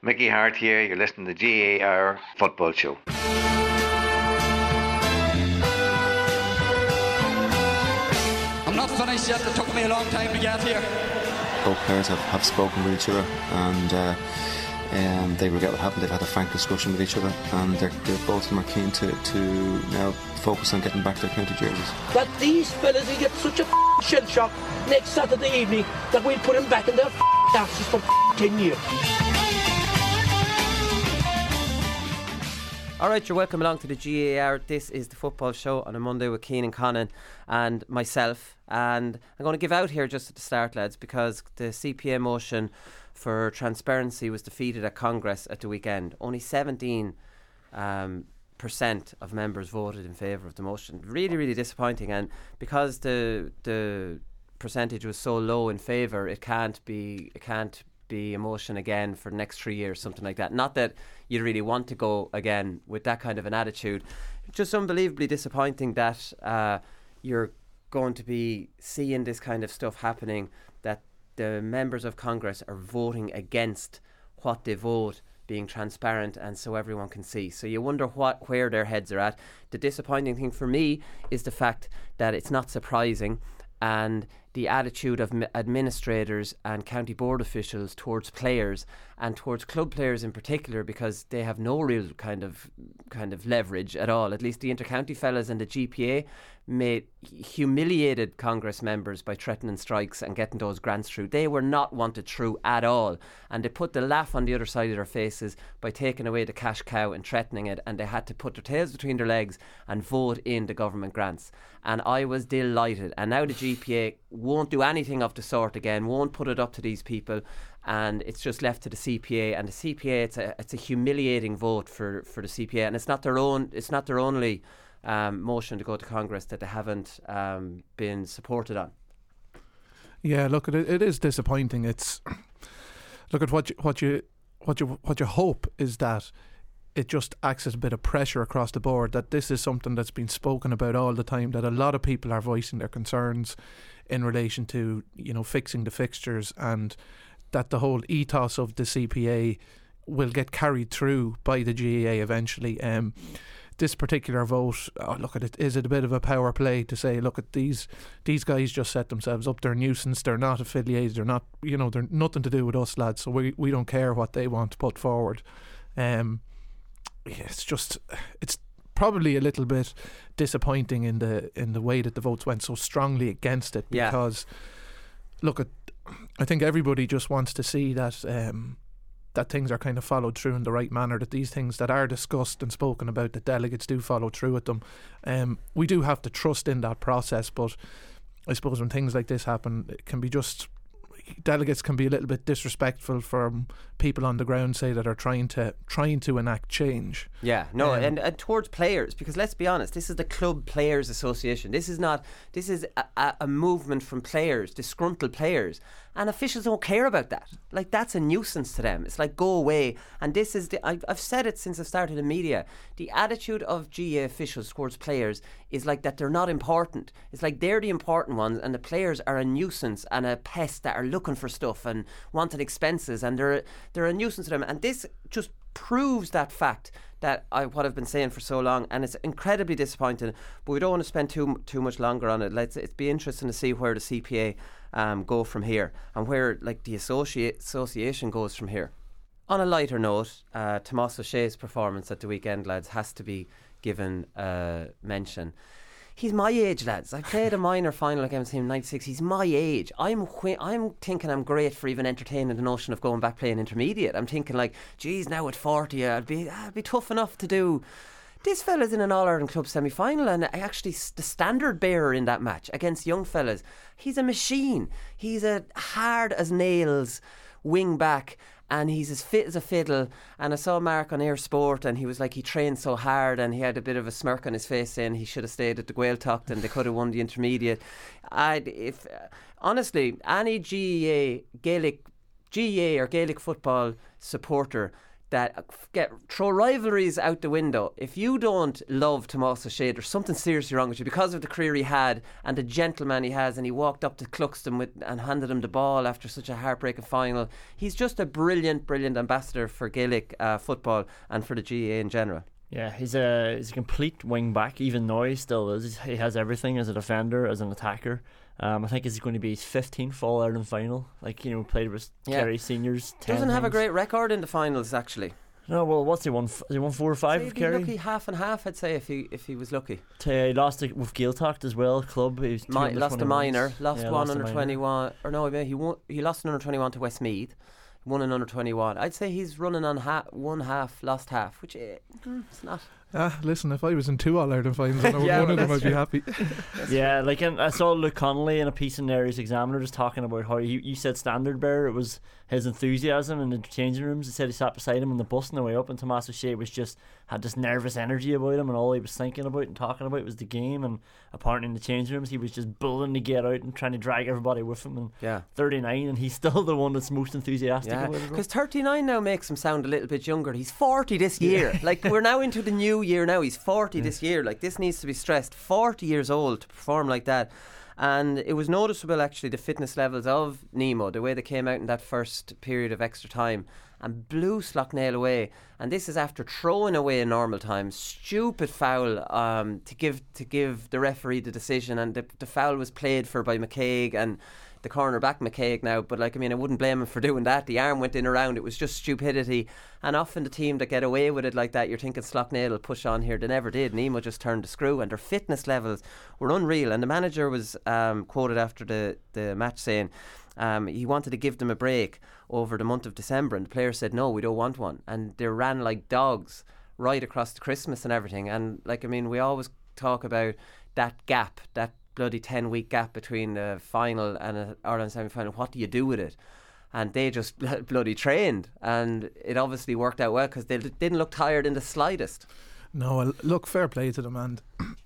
Mickey Hart here, you're listening to GAR Football Show. I'm not finished yet, it took me a long time to get here. Both players have spoken with each other and they regret what happened. They've had a frank discussion with each other, and they're both of them are keen to now focus on getting back their county jerseys. That these fellas will get such a shell shock next Saturday evening that we'll put them back in their asses for 10 years. Alright, you're welcome along to the GAR. This is the football show on a Monday with Cian and Conan and myself. And I'm going to give out here just at the start, lads, because the CPA motion for transparency was defeated at Congress at the weekend. Only 17% of members voted in favour of the motion. Really, really disappointing. And because the percentage was so low in favour, it can't be a motion again for the next 3 years, something like that. Not that you really want to go again with that kind of an attitude. Just unbelievably disappointing that you're going to be seeing this kind of stuff happening, that the members of Congress are voting against what they vote being transparent and so everyone can see. So you wonder where their heads are at. The disappointing thing for me is the fact that it's not surprising, and the attitude of administrators and county board officials towards players and towards club players in particular, because they have no real kind of leverage at all. At least the intercounty fellas and the GPA humiliated Congress members by threatening strikes and getting those grants through. They were not wanted through at all, and they put the laugh on the other side of their faces by taking away the cash cow and threatening it, and they had to put their tails between their legs and vote in the government grants. And I was delighted. And now the GPA won't do anything of the sort again, won't put it up to these people, and it's just left to the CPA. And the CPA, it's a humiliating vote for the CPA, and it's not their only motion to go to Congress that they haven't been supported on. Yeah, look, it is disappointing. It's look at what you hope is that it just acts as a bit of pressure across the board, that this is something that's been spoken about all the time, that a lot of people are voicing their concerns in relation to, fixing the fixtures, and that the whole ethos of the CPA will get carried through by the GAA eventually. This particular vote, is it a bit of a power play to say, look at these guys just set themselves up, they're a nuisance, they're not affiliated, they're not, they're nothing to do with us, lads, so we don't care what they want to put forward. It's probably a little bit disappointing in the way that the votes went so strongly against it, because I think everybody just wants to see that that things are kind of followed through in the right manner, that these things that are discussed and spoken about, that delegates do follow through with them. We do have to trust in that process, but I suppose when things like this happen, it can be delegates can be a little bit disrespectful from people on the ground, say, that are trying to enact change. Yeah, no, and towards players, because let's be honest, this is the Club Players Association. This is a movement from players, disgruntled players, and officials don't care about that. Like, that's a nuisance to them. It's like, go away. And this is I've said it since I started in media. The attitude of GA officials towards players is like that they're not important. It's like they're the important ones, and the players are a nuisance and a pest that are looking for stuff and wanting expenses, and they're a nuisance to them. And this just proves that fact that what I've been saying for so long, and it's incredibly disappointing. But we don't want to spend too much longer on it. It'd be interesting to see where the CPA go from here, and where the association goes from here. On a lighter note, Tomás O'Shea's performance at the weekend, lads, has to be given a mention. He's my age, lads. I played a minor final against him in '96. He's my age. I'm thinking I'm great for even entertaining the notion of going back playing intermediate. I'm thinking geez, now at 40 I'd be tough enough to do. This fella's in an All-Ireland Club semi-final, and actually the standard bearer in that match against young fellas. He's a machine. He's a hard as nails wing back, and he's as fit as a fiddle. And I saw Mark on Air Sport, and he was he trained so hard, and he had a bit of a smirk on his face saying he should have stayed at the Gaeltacht and they could have won the intermediate. Honestly, any GAA or Gaelic football supporter that throw rivalries out the window. If you don't love Tomás O'Shea, there's something seriously wrong with you because of the career he had and the gentleman he has, and he walked up to Cluxton and handed him the ball after such a heartbreaking final. He's just a brilliant ambassador for Gaelic football and for the GAA in general. Yeah, he's a complete wing back. Even now he still is. He has everything as a defender, as an attacker. I think it's going to be his 15th All-Ireland final. Played with Kerry Seniors. Doesn't have a great record in the finals, actually. No, well, what's he won? Has he won 4 or 5 with Kerry? Lucky half and half, I'd say, if he was lucky. He lost it with Gaeltacht as well. Club. He was lost a minor. Lost one lost under 21. Or no, he lost an under 21 to Westmeath. Won an under 21. I'd say he's running on one half, lost half, which it's not. Listen, if I was in 2 All-Ireland finals and I won one of them, I'd be happy. Yeah, and I saw Luke Connolly in a piece in the Irish Examiner just talking about how you said standard bearer. It was his enthusiasm in the changing rooms. He said he sat beside him on the bus on the way up, and Tomás O'Shea had this nervous energy about him, and all he was thinking about and talking about was the game. And apparently in the changing rooms he was just bullying to get out and trying to drag everybody with him. And 39, and he's still the one that's most enthusiastic about it. Because 39 now makes him sound a little bit younger. He's 40 this year. Like, we're now into the new year now. He's 40 this year. Like, this needs to be stressed. 40 years old to perform like that. And it was noticeable, actually, the fitness levels of Nemo, the way they came out in that first period of extra time and blew Sloughnale away. And this is after throwing away in normal time. Stupid foul to give the referee the decision, and the foul was played for by McCaig and the cornerback McCaig now, but I wouldn't blame him for doing that. The arm went in around. It was just stupidity. And often the team that get away with it like that, you're thinking Sloughnale will push on here. They never did. Nemo just turned the screw, and their fitness levels were unreal. And the manager was quoted after the match saying he wanted to give them a break over the month of December, and the players said no, we don't want one. And they ran like dogs right across the Christmas and everything. And we always talk about that gap, that bloody 10-week gap between the final and an Ireland semi-final. What do you do with it? And they just bloody trained, and it obviously worked out well because they didn't look tired in the slightest. No, look, fair play to them, and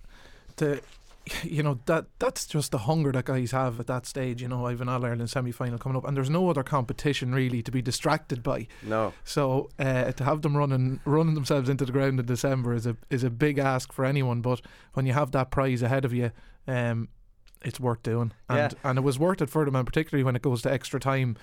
that's just the hunger that guys have at that stage. I have an All-Ireland semi-final coming up, and there's no other competition really to be distracted by. No. So to have them running themselves into the ground in December is a big ask for anyone. But when you have that prize ahead of you, it's worth doing, and it was worth it for them, and particularly when it goes to extra time.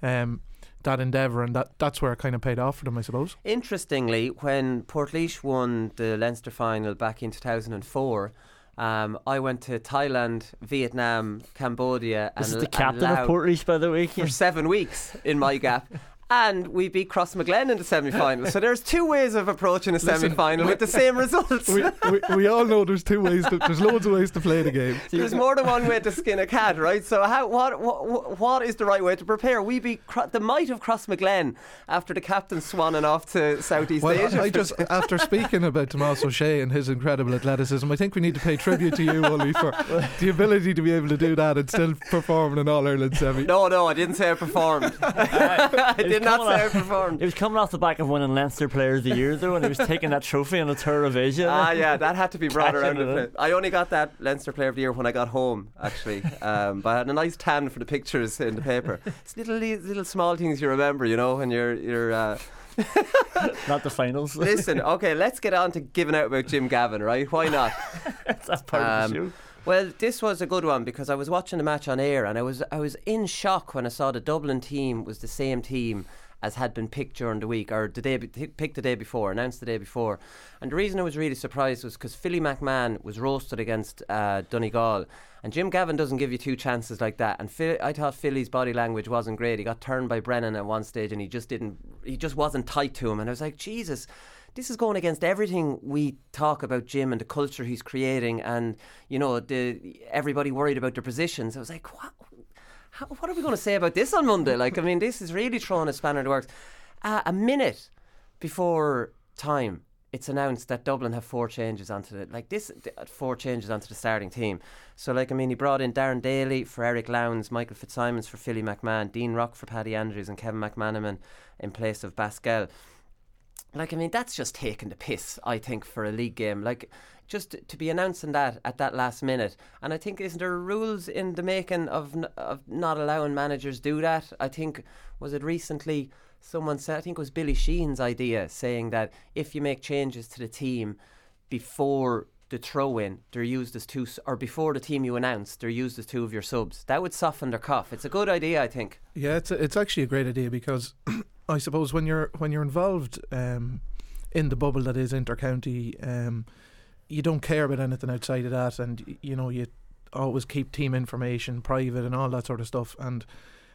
That endeavour, and that's where it kind of paid off for them, I suppose. Interestingly, when Portlaoise won the Leinster final back in 2004, I went to Thailand, Vietnam, Cambodia, this is the captain of Portlaoise, by the way, for 7 weeks in my gap. And we beat Crossmaglen in the semi-final. So there's 2 ways of approaching a semi-final with the same results. We all know there's 2 ways. There's loads of ways to play the game. There's more than one way to skin a cat, right? So what is the right way to prepare? We beat the might of Crossmaglen after the captain swanning off to Southeast Asia. I just, after speaking about Tomás O'Shea and his incredible athleticism, I think we need to pay tribute to you, Ollie, for the ability to be able to do that and still perform in an All-Ireland semi. No, I didn't say I performed. I did not say I performed. He was coming off the back of winning Leinster Player of the Year, though, and he was taking that trophy on a tour of Asia. Yeah, that had to be brought around the place. I only got that Leinster Player of the Year when I got home, actually. But I had a nice tan for the pictures in the paper. It's little small things you remember, when you're not the finals. Listen, okay, let's get on to giving out about Jim Gavin, right? Why not? That's part of the show. Well, this was a good one because I was watching the match on air, and I was in shock when I saw the Dublin team was the same team as had been picked during the week, or picked the day before, announced the day before. And the reason I was really surprised was because Philly McMahon was roasted against Donegal, and Jim Gavin doesn't give you 2 chances like that. And I thought Philly's body language wasn't great. He got turned by Brennan at one stage, and he just wasn't tight to him. And I was like, Jesus, this is going against everything we talk about Jim and the culture he's creating, and everybody worried about their positions. I was like, what are we going to say about this on Monday? This is really throwing a spanner in the works. A minute before time, it's announced that Dublin have 4 changes onto 4 changes onto the starting team. So he brought in Darren Daly for Eric Lowndes, Michael Fitzsimons for Philly McMahon, Dean Rock for Paddy Andrews, and Kevin McManaman in place of Basquel. That's just taking the piss, I think, for a league game. Just to be announcing that at that last minute. And I think, isn't there rules in the making of not allowing managers do that? I think, was it recently someone said, I think it was Billy Sheehan's idea, saying that if you make changes to the team before the throw-in, they're used as two, or before the team you announce, they're used as two of your subs. That would soften their cough. It's a good idea, I think. Yeah, it's actually a great idea, because I suppose when you're involved in the bubble that is inter-county, you don't care about anything outside of that, and you always keep team information private and all that sort of stuff. And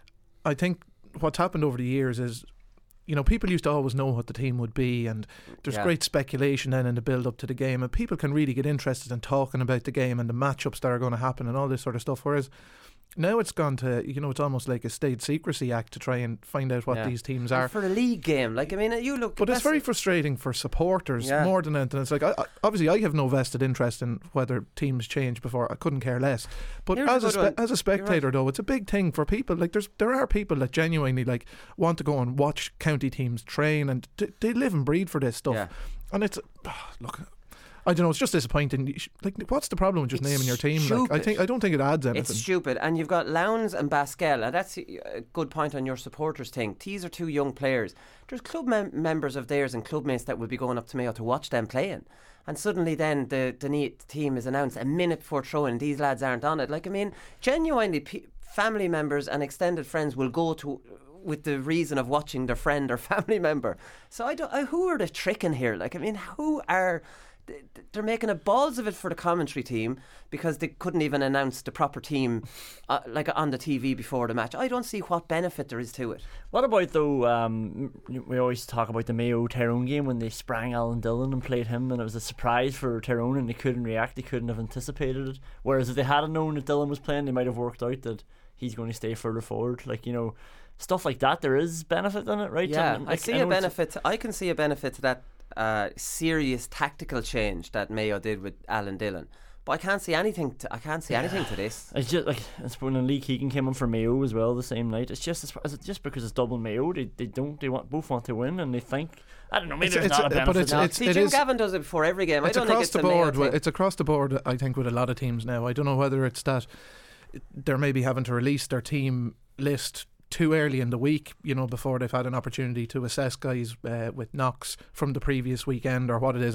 I think what's happened over the years is, people used to always know what the team would be, and there's great speculation then in the build up to the game, and people can really get interested in talking about the game and the matchups that are going to happen and all this sort of stuff. Whereas now it's gone to, it's almost like a state secrecy act to try and find out what these teams are. And for a league game, but it's very frustrating for supporters more than anything. It's like, obviously I have no vested interest in whether teams change before. I couldn't care less. But as a spectator, though, it's a big thing for people. Like, there are people that genuinely want to go and watch county teams train, and they live and breathe for this stuff. And it's look, I don't know, it's just disappointing. What's the problem with just naming your team? I don't think it adds anything. It's stupid. And you've got Lowndes and Basquel, and that's a good point on your supporters thing. These are two young players. There's club members of theirs and clubmates that would be going up to Mayo to watch them playing. And suddenly then the team is announced a minute before throw-in. These lads aren't on it. Genuinely, family members and extended friends will go to with the reason of watching their friend or family member. So who are they tricking here? Who are... They're making a balls of it for the commentary team because they couldn't even announce the proper team on the TV before the match. I don't see what benefit there is to it. What about, though, we always talk about the Mayo Tyrone game when they sprang Alan Dillon and played him, and it was a surprise for Tyrone and they couldn't react, they couldn't have anticipated it. Whereas if they hadn't known that Dillon was playing, they might have worked out that he's going to stay further forward. Stuff like that, there is benefit in it, right? Yeah, I can see a benefit to that serious tactical change that Mayo did with Alan Dillon, but I can't see anything to this. It's just it's when Lee Keegan came on for Mayo as well the same night. It's just because it's double Mayo, they both want to win, and they think, I don't know, maybe there's not a benefit. But Jim Gavin does it before every game. I don't think it's the board. It's across the board, I think, with a lot of teams now. I don't know whether it's that they're maybe having to release their team list too early in the week, before they've had an opportunity to assess guys with knocks from the previous weekend, or what it is.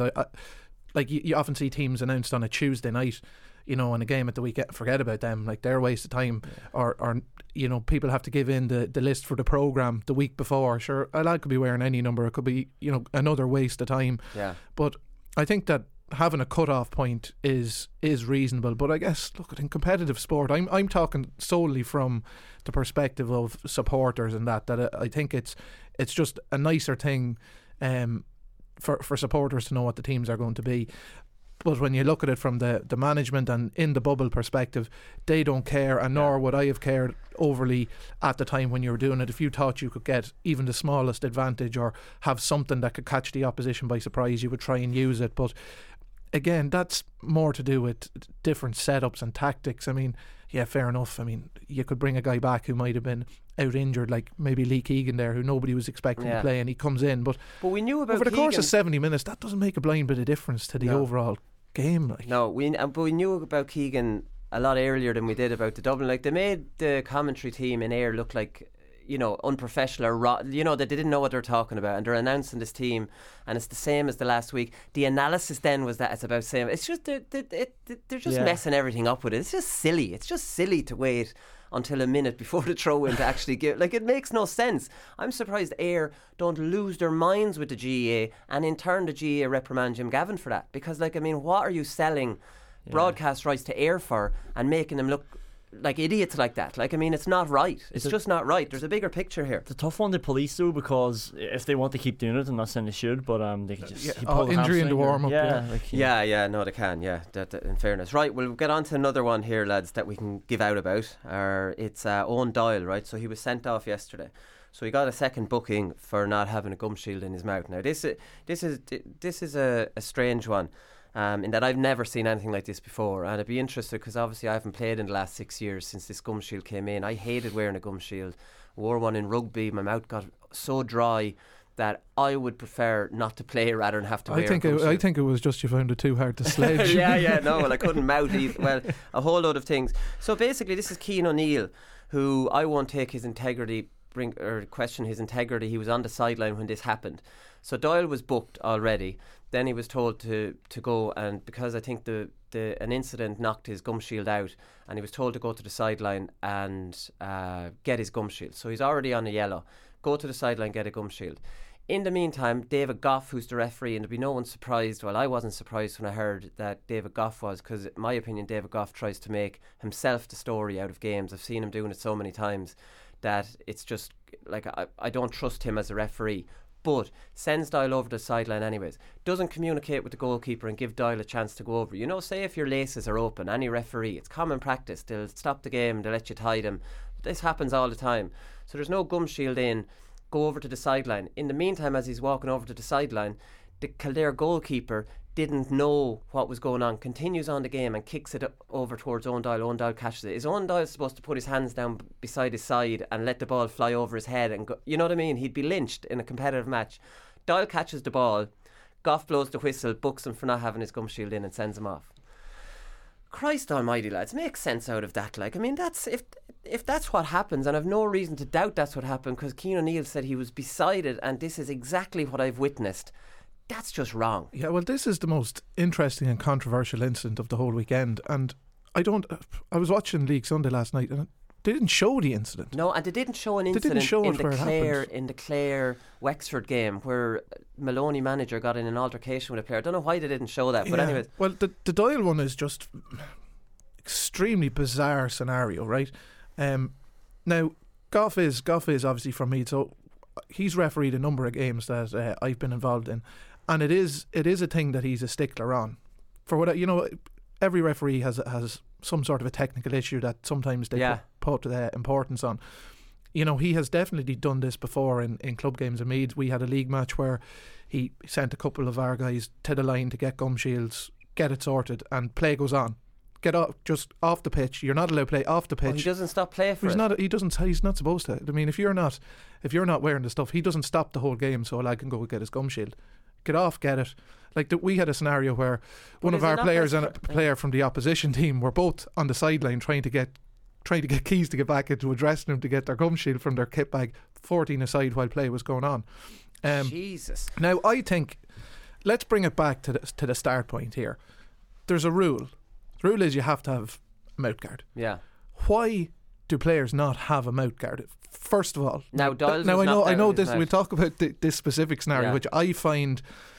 You often see teams announced on a Tuesday night, on a game at the weekend. Forget about them, they're a waste of time. Or people have to give in the list for the programme the week before. Sure, a lad could be wearing any number. It could be another waste of time. Yeah. But I think that having a cut-off point is reasonable. But I guess, look, in competitive sport, I'm talking solely from the perspective of supporters, and that I think it's just a nicer thing for supporters to know what the teams are going to be. But when you look at it from the management and in the bubble perspective, they don't care, and nor would I have cared overly at the time when you were doing it. If you thought you could get even the smallest advantage or have something that could catch the opposition by surprise, you would try and use it. But again, that's more to do with different setups and tactics. Fair enough. You could bring a guy back who might have been out injured, like maybe Lee Keegan there, who nobody was expecting to play, and he comes in. But we knew about over the Keegan. Course of 70 minutes, that doesn't make a blind bit of difference to the overall game. No, but we knew about Keegan a lot earlier than we did about the Dublin. They made the commentary team in Ayr look like unprofessional, or that they didn't know what they're talking about, and they're announcing this team and it's the same as the last week. The analysis then was that it's about same. It's just they're just messing everything up with it. It's just silly to wait until a minute before the throw-in to actually give. It makes no sense. I'm surprised Ayr don't lose their minds with the GAA, and in turn the GAA reprimand Jim Gavin for that, because what are you selling broadcast rights to Ayr for and making them look like idiots like that? It's not right. It's just not right. There's a bigger picture here. It's a tough one to police, though, because if they want to keep doing it, I'm not saying they should, but they can just injury in the warm-up. No, they can. That, in fairness, right. We'll get on to another one here, lads, that we can give out about. It's Owen Doyle, right? So he was sent off yesterday. So he got a second booking for not having a gum shield in his mouth. Now this is a strange one. In that I've never seen anything like this before, and I'd be interested because obviously I haven't played in the last 6 years since this gum shield came in. I hated wearing a gum shield. Wore one in rugby. My mouth got so dry that I would prefer not to play rather than have to wear a gum shield. I think it was just you found it too hard to sledge. I couldn't mouth either. Well, a whole load of things. So basically this is Cian O'Neill, who I won't take his integrity bring or question his integrity. He was on the sideline when this happened. So Doyle was booked already. Then he was told to go, and because I think an incident knocked his gum shield out, and he was told to go to the sideline and get his gum shield. So he's already on a yellow. Go to the sideline, get a gum shield. In the meantime, David Goff, who's the referee, and there'd be no one surprised. Well, I wasn't surprised when I heard that David Goff was, because in my opinion, David Goff tries to make himself the story out of games. I've seen him doing it so many times that it's just like I don't trust him as a referee. But sends Doyle over the sideline anyways. Doesn't communicate with the goalkeeper and give Doyle a chance to go over. You know, say if your laces are open, any referee, it's common practice. They'll stop the game, they'll let you tie them. This happens all the time. So there's no gum shield in. Go over to the sideline. In the meantime, as he's walking over to the sideline, the Kildare goalkeeper didn't know what was going on, continues on the game and kicks it over towards Owen Doyle. Owen Doyle catches it. Is Owen Doyle supposed to put his hands down beside his side and let the ball fly over his head and go, you know what I mean? He'd be lynched in a competitive match. Doyle catches the ball, Goff blows the whistle, books him for not having his gum shield in and sends him off. Christ almighty, lads, make sense out of that. Like, I mean, that's if that's what happens, and I've no reason to doubt that's what happened, because Cian O'Neill said he was beside it, and this is exactly what I've witnessed. That's just wrong. Yeah, well, this is the most interesting and controversial incident of the whole weekend, and I was watching League Sunday last night, and they didn't show the incident. No, and they didn't show an incident in the Clare Wexford game where Maloney manager got in an altercation with a player. I don't know why they didn't show that, but anyways. Well, the Doyle one is just extremely bizarre scenario, right? Now, Goff is obviously from Meath, so he's refereed a number of games that I've been involved in, and it is a thing that he's a stickler on. For what you know, every referee has some sort of a technical issue that sometimes they put importance on. You know, he has definitely done this before in club games in Meath. We had a league match where he sent a couple of our guys to the line to get gum shields, get it sorted, and play goes on. Get off, just off the pitch. You're not allowed to play off the pitch. He doesn't stop play for it. He's not supposed to. I mean, if you're not wearing the stuff, he doesn't stop the whole game so a lad can go get his gum shield. Get off, get it. Like we had a scenario where one of our players and a player from the opposition team were both on the sideline trying to get keys to get back into a dressing room to get their gum shield from their kit bag, 14 aside while play was going on. Jesus. Now I think let's bring it back to the start point here. There's a rule. The rule is you have to have a mouth guard. Yeah. Why do players not have a mouth guard? First of all, now I know this. We'll talk about this specific scenario, which I find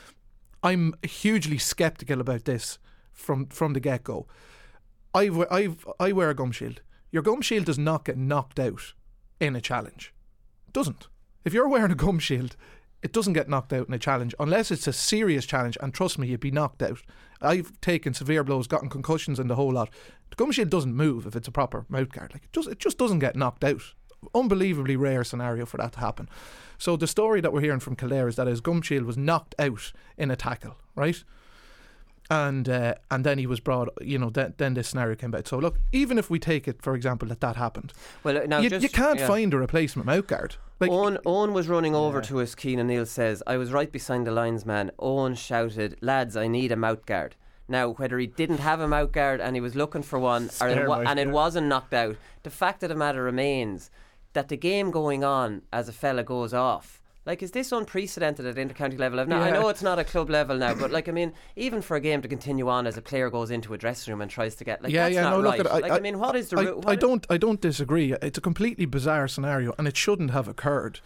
I'm hugely sceptical about this from the get go. I wear a gum shield. Your gum shield does not get knocked out in a challenge. It doesn't. If you're wearing a gum shield, it doesn't get knocked out in a challenge unless it's a serious challenge, and trust me, you'd be knocked out. I've taken severe blows, gotten concussions and the whole lot. The gum shield doesn't move if it's a proper mouth guard. Like it just doesn't get knocked out. Unbelievably rare scenario for that to happen. So the story that we're hearing from Kildare is that his gum shield was knocked out in a tackle, right? And then he was brought. You know, then this scenario came about. So look, even if we take it, for example, that happened, well, now you can't find a replacement mouth guard. Like, Owen was running over to us. Cian O'Neill says, I was right beside the linesman. Owen shouted, lads, I need a mouth guard. Now, whether he didn't have a mouth guard and he was looking for one, it wasn't knocked out, the fact of the matter remains that the game going on as a fella goes off. Like, is this unprecedented at intercounty level? Now, I know it's not a club level now, but like, I mean, even for a game to continue on as a player goes into a dressing room and tries to get, like, that's not right. Look, I mean, what is the rule? I don't disagree. It's a completely bizarre scenario, and it shouldn't have occurred.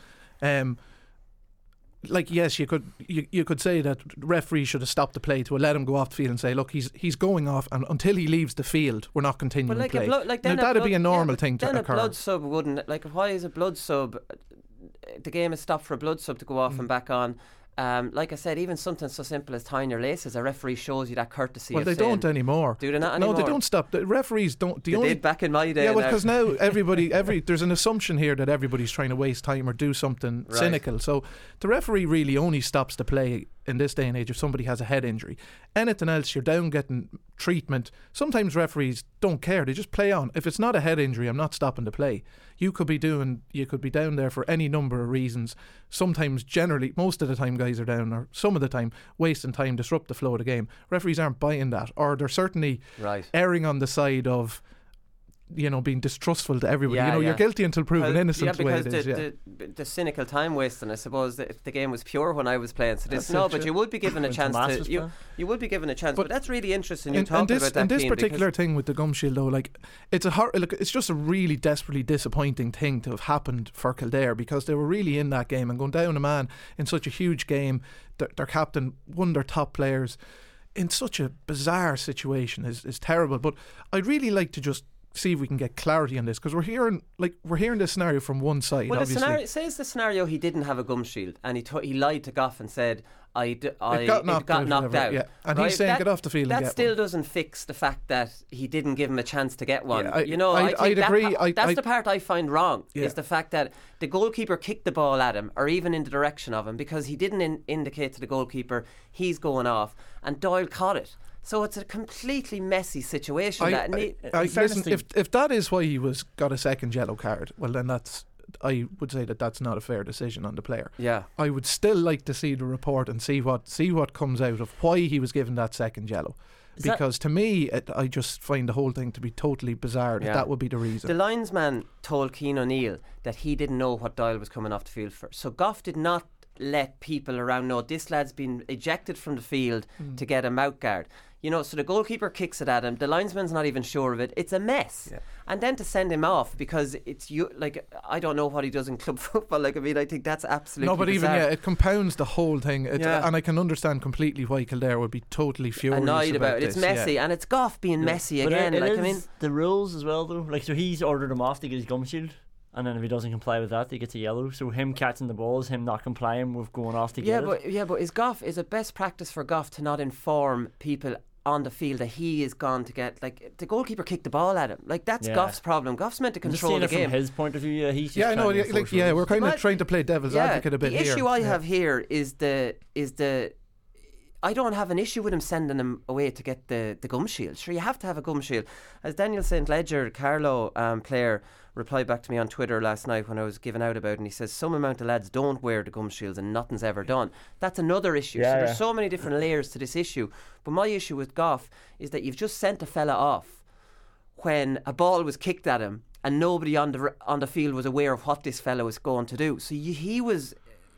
Like, yes, you could say that referee should have stopped the play to let him go off the field and say, look, he's going off, and until he leaves the field, we're not continuing to play. Now, that'd be a normal thing to occur. Then a blood sub wouldn't. Like, why is a blood sub? The game is stopped for a blood sub to go off and back on. Like I said, even something so simple as tying your laces, a referee shows you that courtesy. Well, they don't anymore. Do they not anymore? No, they don't stop. The referees don't. They did back in my day. Yeah, well, because now there's an assumption here that everybody's trying to waste time or do something cynical. So the referee really only stops the play in this day and age if somebody has a head injury. Anything else, you're down getting treatment. Sometimes referees don't care. They just play on. If it's not a head injury, I'm not stopping the play. You could be down there for any number of reasons. Sometimes, generally, most of the time guys are down, or some of the time, wasting time, disrupt the flow of the game. Referees aren't buying that, or they're certainly erring on the side of being distrustful to everybody. Yeah, You're guilty until proven innocent. Yeah, because the way it is, the cynical time wasting. I suppose that if the game was pure when I was playing, so this but you would be given a chance Tomas was to playing. you would be given a chance. But that's really interesting. You and talking about that. And this Keane, particular thing with the gum shield, though, like it's just a really desperately disappointing thing to have happened for Kildare, because they were really in that game and going down a man in such a huge game. Their captain, one of their top players, in such a bizarre situation is terrible. But I'd really like to just see if we can get clarity on this, because we're hearing this scenario from one side. Well, obviously, says the scenario he didn't have a gum shield and he lied to Goff and said it got knocked out. Yeah, and right? he's saying get off the field. That and get still one. doesn't fix the fact that he didn't give him a chance to get one. Yeah, I'd agree. That's the part I find wrong. Yeah. Is the fact that the goalkeeper kicked the ball at him or even in the direction of him, because he didn't indicate to the goalkeeper he's going off, and Doyle caught it. So it's a completely messy situation. Listen, if that is why he got a second yellow card, well then I would say that's not a fair decision on the player. Yeah, I would still like to see the report and see what comes out of why he was given that second yellow. Because to me, I just find the whole thing to be totally bizarre. That would be the reason. The linesman told Cian O'Neill that he didn't know what Doyle was coming off the field for. So Goff did not let people around know this lad's been ejected from the field to get a mouth guard. So the goalkeeper kicks it at him. The linesman's not even sure of it. It's a mess. Yeah. And then to send him off because I don't know what he does in club football. I think that's absolutely but bizarre. even it compounds the whole thing. And I can understand completely why Kildare would be totally furious annoyed about it. this. It's messy, and it's Goff being messy but again. The rules as well, though. So he's ordered him off to get his gum shield. And then if he doesn't comply with that, he gets a yellow. So him catching the ball is him not complying with going off to get it. But is it best practice for Goff to not inform people on the field that he is gone to get, the goalkeeper kicked the ball at him? That's Goff's problem. Goff's meant to control the game. From his point of view, he's just we're kind of trying to play devil's advocate a bit here. The issue I have here is the I don't have an issue with him sending him away to get the gum shield. Sure, you have to have a gum shield. As Daniel St. Ledger, Carlow player, replied back to me on Twitter last night when I was giving out about it, and he says some amount of lads don't wear the gum shields and nothing's ever done. That's another issue. So there's so many different layers to this issue. But my issue with Goff is that you've just sent a fella off when a ball was kicked at him and nobody on the field was aware of what this fella was going to do. So he was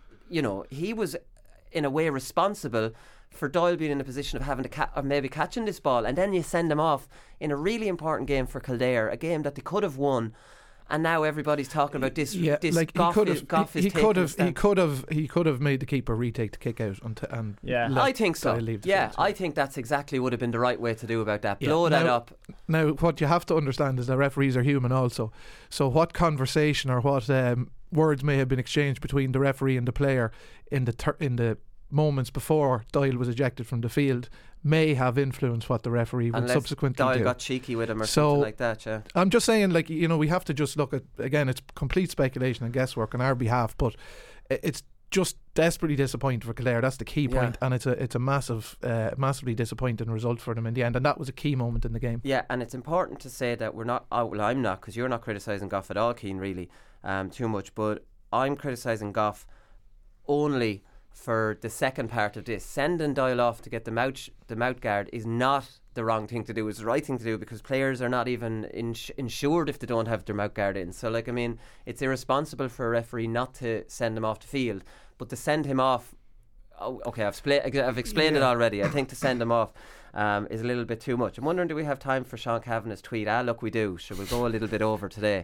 in a way responsible for Doyle being in a position of having to or maybe catching this ball, and then you send him off in a really important game for Kildare, a game that they could have won, and now everybody's talking about this. Yeah, Goff he could have made the keeper retake the kick out I think so. I think that's exactly would have been the right way to do about that. Blow that up. Now, what you have to understand is that referees are human also. So what conversation or what words may have been exchanged between the referee and the player in the moments before Doyle was ejected from the field may have influenced what the referee would subsequently do. Doyle got cheeky with him or something like that. Yeah, I'm just saying, we have to just look at, again, it's complete speculation and guesswork on our behalf, but it's just desperately disappointing for Kildare. That's the key point, and it's a massively disappointing result for them in the end, and that was a key moment in the game. Yeah, and it's important to say that we're not. I'm not, because you're not criticising Goff at all, Cian, really, too much. But I'm criticising Goff only for the second part of this. Sending Doyle off to get the mouth guard is not the wrong thing to do. It's the right thing to do, because players are not even insured if they don't have their mouth guard in. So it's irresponsible for a referee not to send him off the field, but to send him off, I've explained it already. I think to send him off is a little bit too much. I'm wondering, do we have time for Sean Kavanagh's tweet? Look, we do. So we'll go a little bit over today.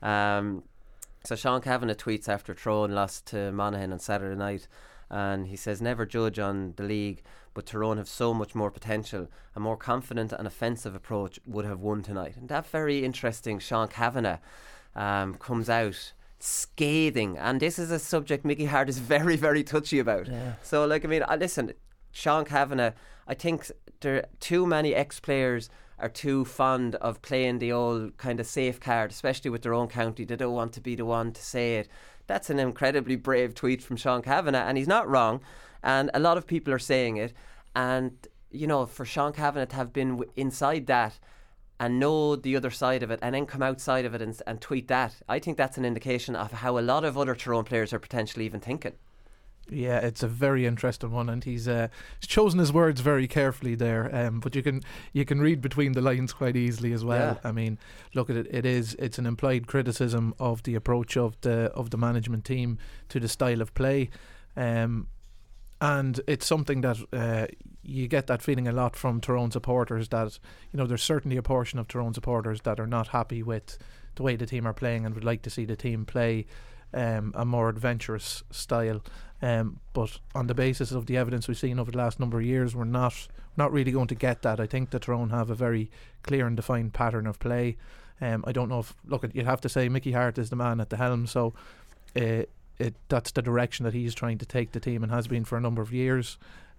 So Sean Kavanagh tweets after Tyrone lost to Monaghan on Saturday night, and he says, never judge on the league, but Tyrone have so much more potential. A more confident and offensive approach would have won tonight. And that very interesting Sean Kavanagh comes out scathing, and this is a subject Mickey Hart is very, very touchy about. So listen, Sean Kavanagh, I think there too many ex-players are too fond of playing the old kind of safe card, especially with their own county. They don't want to be the one to say it. That's an incredibly brave tweet from Sean Kavanagh, and he's not wrong, and a lot of people are saying it. And for Sean Kavanagh to have been inside that and know the other side of it, and then come outside of it and tweet that, I think that's an indication of how a lot of other Tyrone players are potentially even thinking. Yeah, it's a very interesting one, and he's chosen his words very carefully there. But you can read between the lines quite easily as well. Yeah. I mean, look at it. It's an implied criticism of the approach of the management team to the style of play, and it's something that you get that feeling a lot from Tyrone supporters, that there's certainly a portion of Tyrone supporters that are not happy with the way the team are playing and would like to see the team play a more adventurous style. But on the basis of the evidence we've seen over the last number of years, we're not really going to get that. I think that Tyrone have a very clear and defined pattern of play. I don't know if you'd have to say Mickey Hart is the man at the helm, so that's the direction that he's trying to take the team and has been for a number of years.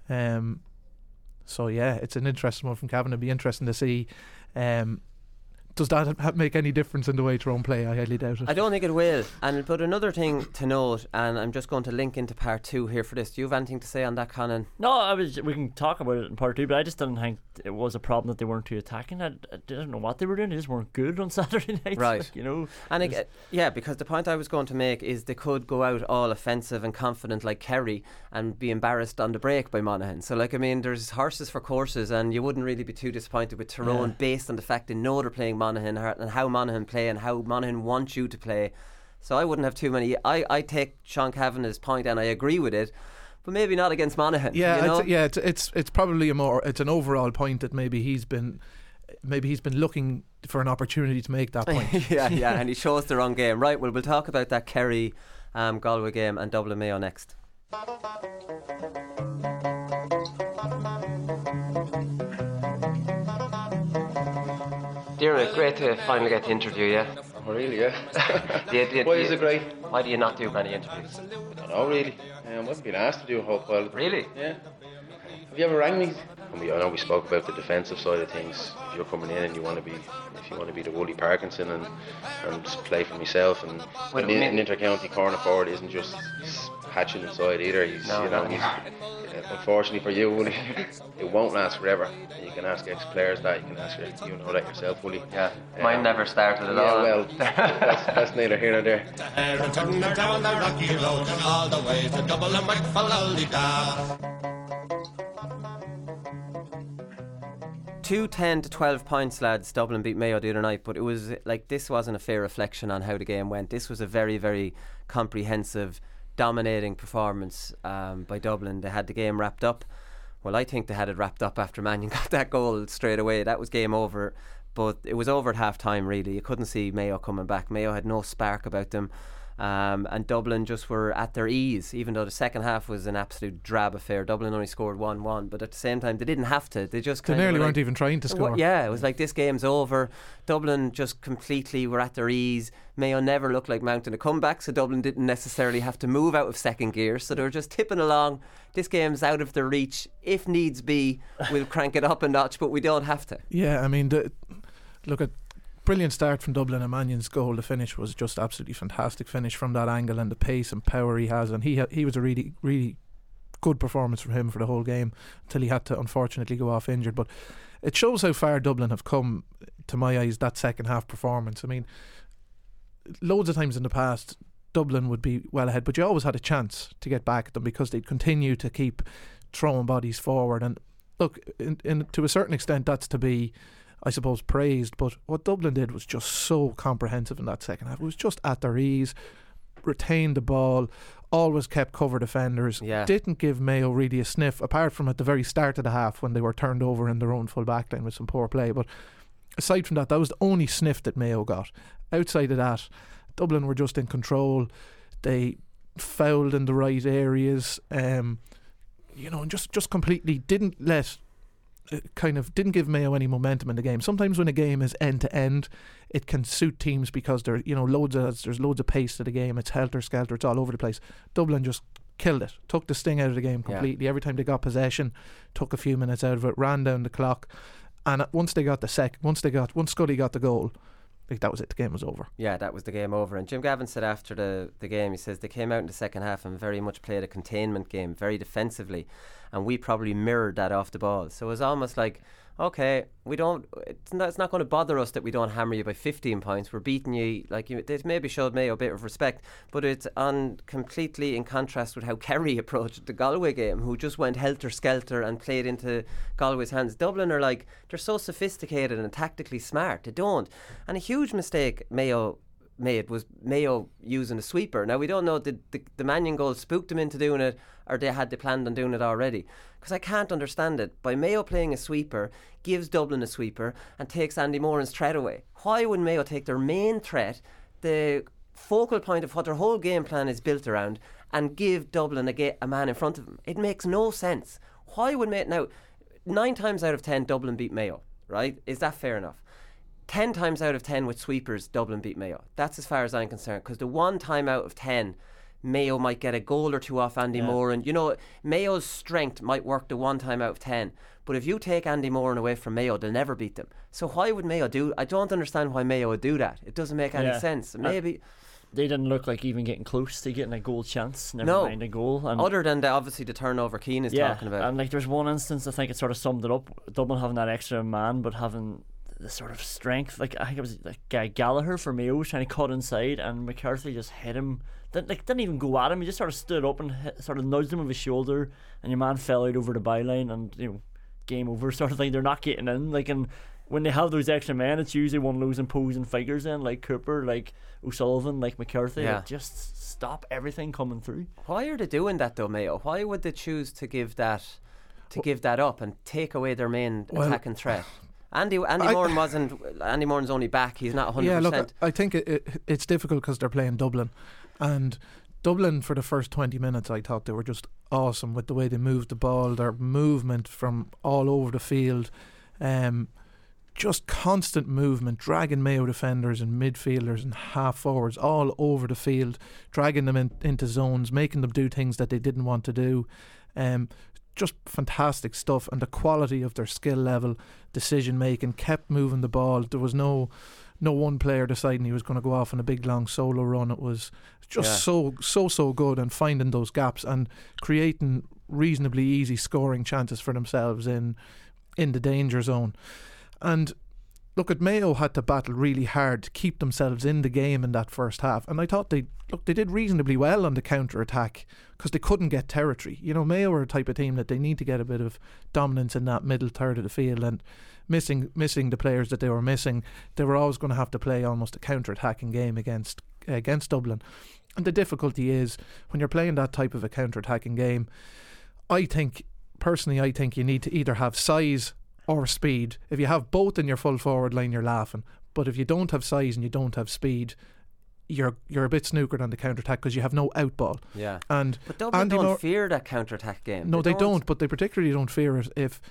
So yeah, it's an interesting one from Cavan. It'd be interesting to see. Does that make any difference in the way Tyrone play? I highly doubt it. I don't think it will. But another thing to note, and I'm just going to link into part 2 here for this. Do you have anything to say on that, Conan? No, we can talk about it in part 2, but I just didn't think it was a problem that they weren't too attacking. I didn't know what they were doing. They just weren't good on Saturday night. Right. And because the point I was going to make is they could go out all offensive and confident like Kerry and be embarrassed on the break by Monaghan. So there's horses for courses, and you wouldn't really be too disappointed with Tyrone based on the fact they know they're playing Monaghan and how Monaghan play and how Monaghan want you to play. So I wouldn't have too many. I take Sean Kavanagh's point and I agree with it, but maybe not against Monaghan. Yeah, it's probably it's an overall point that maybe he's been looking for an opportunity to make that point. yeah, and he shows the wrong game. Right, well, we'll talk about that Kerry Galway game and Dublin Mayo next. Derek, great to finally get to interview you. Oh, really, yeah. Why is it great? Why do you not do many interviews? I don't know, really. I wasn't being asked to do a whole pile. Really? Yeah. Have you ever rang me? I know we spoke about the defensive side of things. If you're coming in and you want to be the Wooly Parkinson and play for myself, and an inter-county corner forward isn't just hatching inside either. He's unfortunately for you, Wooly, it won't last forever. You can ask ex-players that. You can ask that yourself, Wooly. Yeah, mine never started at all. Well, that's neither here nor there. And turn down the rocky road and all the way to Dublin and wait for Lollydale. 10 to 12 points, lads. Dublin beat Mayo the other night, but it was this wasn't a fair reflection on how the game went. This was a very, very comprehensive, dominating performance by Dublin. They had the game wrapped up. Well, I think they had it wrapped up after Mannion got that goal straight away. That was game over, but it was over at half time, really. You couldn't see Mayo coming back. Mayo had no spark about them. And Dublin just were at their ease, even though the second half was an absolute drab affair. Dublin only scored 1-1, but at the same time they didn't have to. They nearly weren't even trying to score. Yeah, it was like this game's over. Dublin just completely were at their ease. Mayo never looked like mounting a comeback, so Dublin didn't necessarily have to move out of second gear, so they were just tipping along. This game's out of their reach. If needs be, we'll crank it up a notch, but we don't have to. Yeah, I mean, look at brilliant start from Dublin, and Mannion's goal. The finish was just absolutely fantastic finish from that angle, and the pace and power he has, and he was a really, really good performance from him for the whole game until he had to unfortunately go off injured. But it shows how far Dublin have come, to my eyes, that second half performance. I mean, loads of times in the past Dublin would be well ahead, but you always had a chance to get back at them because they'd continue to keep throwing bodies forward. And look, to a certain extent that's to be, I suppose, praised, but what Dublin did was just so comprehensive in that second half. It was just at their ease, retained the ball, always kept cover defenders, didn't give Mayo really a sniff, apart from at the very start of the half when they were turned over in their own full back line with some poor play. But aside from that, that was the only sniff that Mayo got. Outside of that, Dublin were just in control. They fouled in the right areas, and just completely didn't give Mayo any momentum in the game. Sometimes when a game is end to end, it can suit teams because there's loads of pace to the game. It's helter skelter. It's all over the place. Dublin just killed it, took the sting out of the game completely. Every time they got possession, took a few minutes out of it, ran down the clock, and once Scully got the goal, that was it. The game was over. Yeah, that was the game over. And Jim Gavin said after the game, he says they came out in the second half and very much played a containment game, very defensively, and we probably mirrored that off the ball. So it was almost like, okay, it's not going to bother us that we don't hammer you by 15 points. We're beating you. They maybe showed Mayo a bit of respect, but it's completely in contrast with how Kerry approached the Galway game, who just went helter-skelter and played into Galway's hands. Dublin are they're so sophisticated and tactically smart. They don't. And a huge mistake Mayo made was Mayo using a sweeper. Now, we don't know did the Mannion goal spooked them into doing it, or they planned on doing it already, because I can't understand it. By Mayo playing a sweeper, gives Dublin a sweeper and takes Andy Moran's threat away. Why would Mayo take their main threat, the focal point of what their whole game plan is built around, and give Dublin a man in front of them? It makes no sense. Why would Mayo... Now, 9 times out of 10 Dublin beat Mayo, right? Is that fair enough? 10 times out of 10 with sweepers, Dublin beat Mayo. That's as far as I'm concerned, because the 1 time out of 10 Mayo might get a goal or two off Andy Moran. Mayo's strength might work the 1 time out of 10, but if you take Andy Moran away from Mayo, they'll never beat them. So why would Mayo do... I don't understand why Mayo would do that. It doesn't make any sense. Maybe... They didn't look like even getting close to getting a goal chance, never mind a goal. And other than obviously the turnover Keane is talking about. And there's one instance, I think it sort of summed it up, Dublin having that extra man, but having the sort of strength. I think it was Gallagher for Mayo was trying to cut inside, and McCarthy just hit him. Didn't even go at him. He just sort of stood up and sort of nudged him with his shoulder, and your man fell out over the byline, and game over sort of thing. They're not getting in. And when they have those extra men, it's usually one losing posing figures in, like Cooper, like O'Sullivan, like McCarthy. Just stop everything coming through. Why are they doing that though, Mayo? Why would they choose to give that up and take away their main attacking threat? Andy Moran's only back. He's not 100%. Yeah, look, I think it's difficult because they're playing Dublin, and Dublin for the first 20 minutes I thought they were just awesome with the way they moved the ball, their movement from all over the field, just constant movement, dragging Mayo defenders and midfielders and half forwards all over the field, dragging them into zones, making them do things that they didn't want to do. Just fantastic stuff, and the quality of their skill level, decision making, kept moving the ball. There was no one player deciding he was going to go off on a big long solo run. It was just so good, and finding those gaps and creating reasonably easy scoring chances for themselves in the danger zone. And look, at Mayo had to battle really hard to keep themselves in the game in that first half, and I thought they did reasonably well on the counter attack because they couldn't get territory. Mayo are a type of team that they need to get a bit of dominance in that middle third of the field, and missing the players that they were missing, they were always going to have to play almost a counter attacking game against Dublin. And the difficulty is when you're playing that type of a counter attacking game, I think you need to either have size or speed. If you have both in your full forward line, you're laughing. But if you don't have size and you don't have speed, you're a bit snookered on the counter attack because you have no outball. Yeah. But Dublin don't fear that counter attack game. No, they don't. But they particularly don't fear it if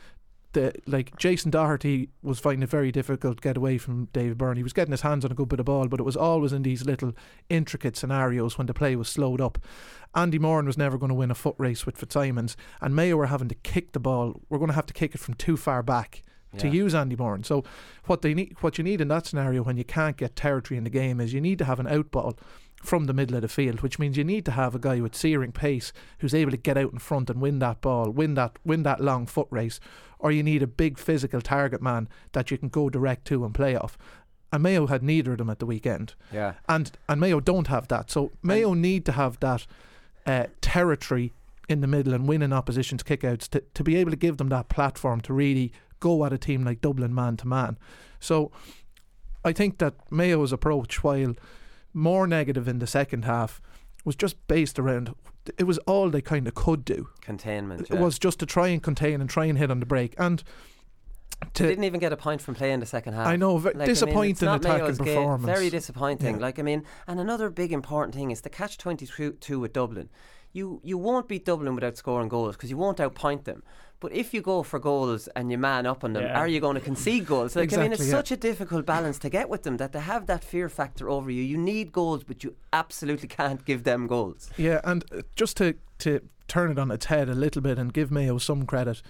Jason Doherty was finding it very difficult to get away from David Byrne. He was getting his hands on a good bit of ball, but it was always in these little intricate scenarios when the play was slowed up. Andy Moran was never going to win a foot race with Fitzsimons, and Mayo were having to kick the ball. We're going to have to kick it from too far back to use Andy Moran. So what you need in that scenario when you can't get territory in the game is you need to have an outball from the middle of the field, which means you need to have a guy with searing pace who's able to get out in front and win that ball, win that long foot race, or you need a big physical target man that you can go direct to and play off. And Mayo had neither of them at the weekend. Yeah. And Mayo don't have that. So Mayo need to have that territory in the middle and winning opposition's kickouts to be able to give them that platform to really go at a team like Dublin man to man. So I think that Mayo's approach, while more negative in the second half, was just based around, it was all they kind of could do. Containment. It was just to try and contain and try and hit on the break. And they didn't even get a point from play in the second half. I know, disappointing attacking performance. Very disappointing. And another big important thing is the catch-22 with Dublin. You won't beat Dublin without scoring goals because you won't outpoint them. But if you go for goals and you man up on them, are you going to concede goals? It's such a difficult balance to get with them, that they have that fear factor over you. You need goals, but you absolutely can't give them goals. Yeah, and just to turn it on its head a little bit and give Mayo some credit,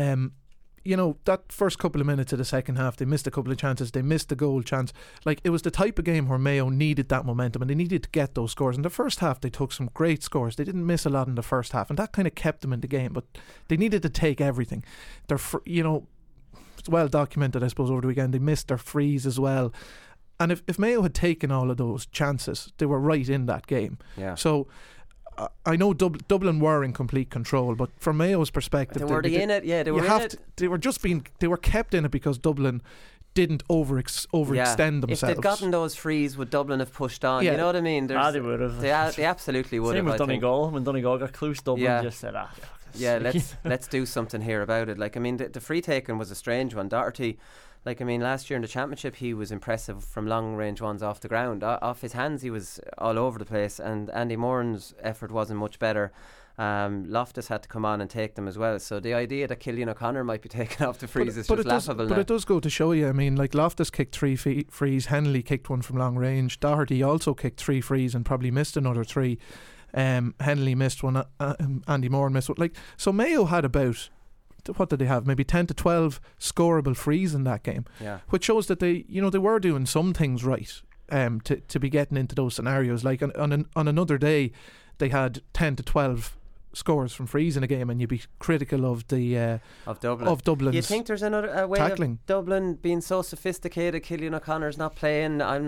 that first couple of minutes of the second half, they missed a couple of chances. They missed the goal chance. It was the type of game where Mayo needed that momentum and they needed to get those scores. In the first half, they took some great scores. They didn't miss a lot in the first half, and that kind of kept them in the game. But they needed to take everything. it's well documented, I suppose, over the weekend. They missed their frees as well. And if Mayo had taken all of those chances, they were right in that game. Yeah. So I know Dublin were in complete control, but from Mayo's perspective, They were in it. Yeah, they were in it. They were kept in it because Dublin didn't overextend themselves. If they'd gotten those frees, would Dublin have pushed on? You know what I mean? They would have. They absolutely would Same have. with Donegal. When Donegal got close, Dublin just said, let's do something here about it. Like, I mean, the free taking was a strange one. Doherty, like, I mean, last year in the championship, he was impressive from long range ones off the ground. Off his hands, he was all over the place, and Andy Moran's effort wasn't much better. Loftus had to come on and take them as well. So the idea that Cillian O'Connor might be taken off the frees is just laughable. But it does go to show you. I mean, like, Loftus kicked 3 frees, Henley kicked one from long range, Doherty also kicked 3 frees and probably missed another 3. Henley missed one, Andy Moran missed one. Like, so Mayo had about, what did they have? Maybe 10 to 12 scoreable frees in that game, which shows that they were doing some things right. To be getting into those scenarios, like on another day, they had 10 to 12 scores from frees in a game, and you'd be critical of the of Dublin's. You think there's another way tackling? Of Dublin being so sophisticated? Cillian O'Connor's not playing. I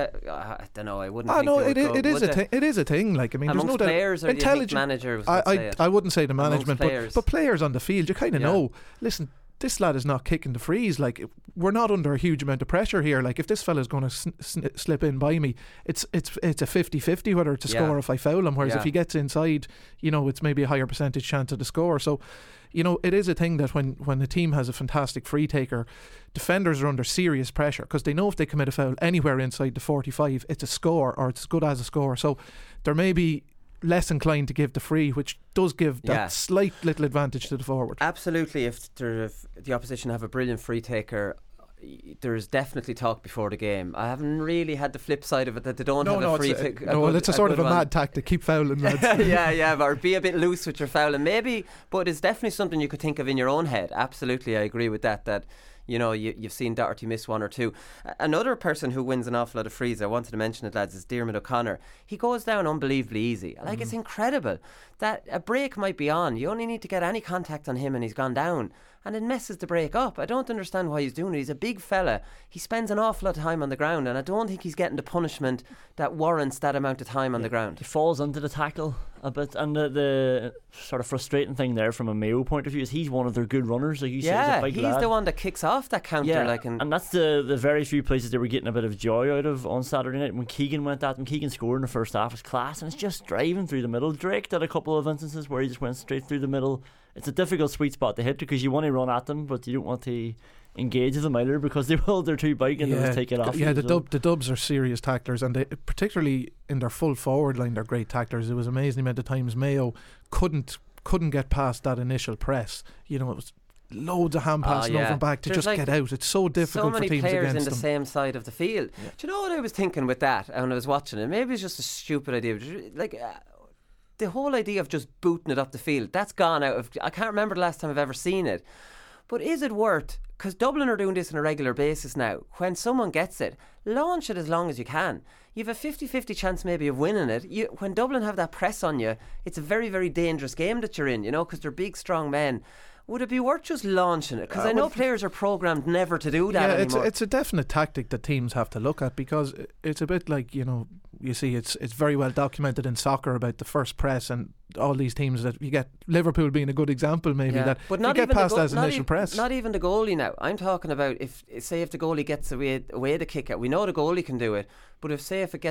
don't know. I wouldn't. It is a thing. Like, I mean, amongst there's no players, or intelligent managers. I wouldn't say the management, but players on the field, you kind of know. Listen, this lad is not kicking the frees. Like, we're not under a huge amount of pressure here. Like, if this fella's going to slip in by me, it's a 50-50 whether to score if I foul him. Whereas if he gets inside, it's maybe a higher percentage chance of the score. So, it is a thing that when a team has a fantastic free taker, defenders are under serious pressure because they know if they commit a foul anywhere inside the 45, it's a score, or it's as good as a score. So there may be less inclined to give the free, which does give that slight little advantage to the forward. Absolutely. If the opposition have a brilliant free taker, there's definitely talk before the game. I haven't really had the flip side of it that they don't have a free taker. It's a sort of a mad tactic. Keep fouling, lads. or be a bit loose with your fouling, maybe. But it's definitely something you could think of in your own head. Absolutely, I agree with that. That you've seen Doherty miss one or two. Another person who wins an awful lot of frees, I wanted to mention it, lads, is Diarmuid O'Connor. He goes down unbelievably easy. Like, it's incredible that a break might be on. You only need to get any contact on him and he's gone down. And it messes the break up. I don't understand why he's doing it. He's a big fella. He spends an awful lot of time on the ground, and I don't think he's getting the punishment that warrants that amount of time on the ground. He falls into the tackle a bit, and the sort of frustrating thing there from a Mayo point of view is he's one of their good runners. Like you said, he's the one that kicks off that counter. And that's the very few places they were getting a bit of joy out of on Saturday night. When Keegan went at them, Keegan scored in the first half was class, and it's just driving through the middle. Drake did a couple of instances where he just went straight through the middle. It's a difficult sweet spot to hit because you want to run at them, but you don't want to engage with them either because they're too big and they'll just take it off. Yeah, the Dubs are serious tacklers, and they, particularly in their full forward line, they're great tacklers. It was amazing the amount of times Mayo couldn't get past that initial press. It was loads of hand passing over and back to get out. It's so difficult for teams against them. So many players in the same side of the field. Do you know what I was thinking with that when I was watching it? Maybe it's just a stupid idea. Like, the whole idea of just booting it up the field, that's gone out of... I can't remember the last time I've ever seen it. But is it worth... Because Dublin are doing this on a regular basis now. When someone gets it, launch it as long as you can. You have a 50-50 chance maybe of winning it. When Dublin have that press on you, it's a very, very dangerous game that you're in, because they're big, strong men. Would it be worth just launching it? Because I know players are programmed never to do that anymore. It's a definite tactic that teams have to look at, because it's a bit like, you see it's very well documented in soccer about the first press and all these teams that you get, Liverpool being a good example maybe, that but not you get past that initial press. Not even the goalie now. I'm talking about if the goalie gets away the kick out, we know the goalie can do it, but if it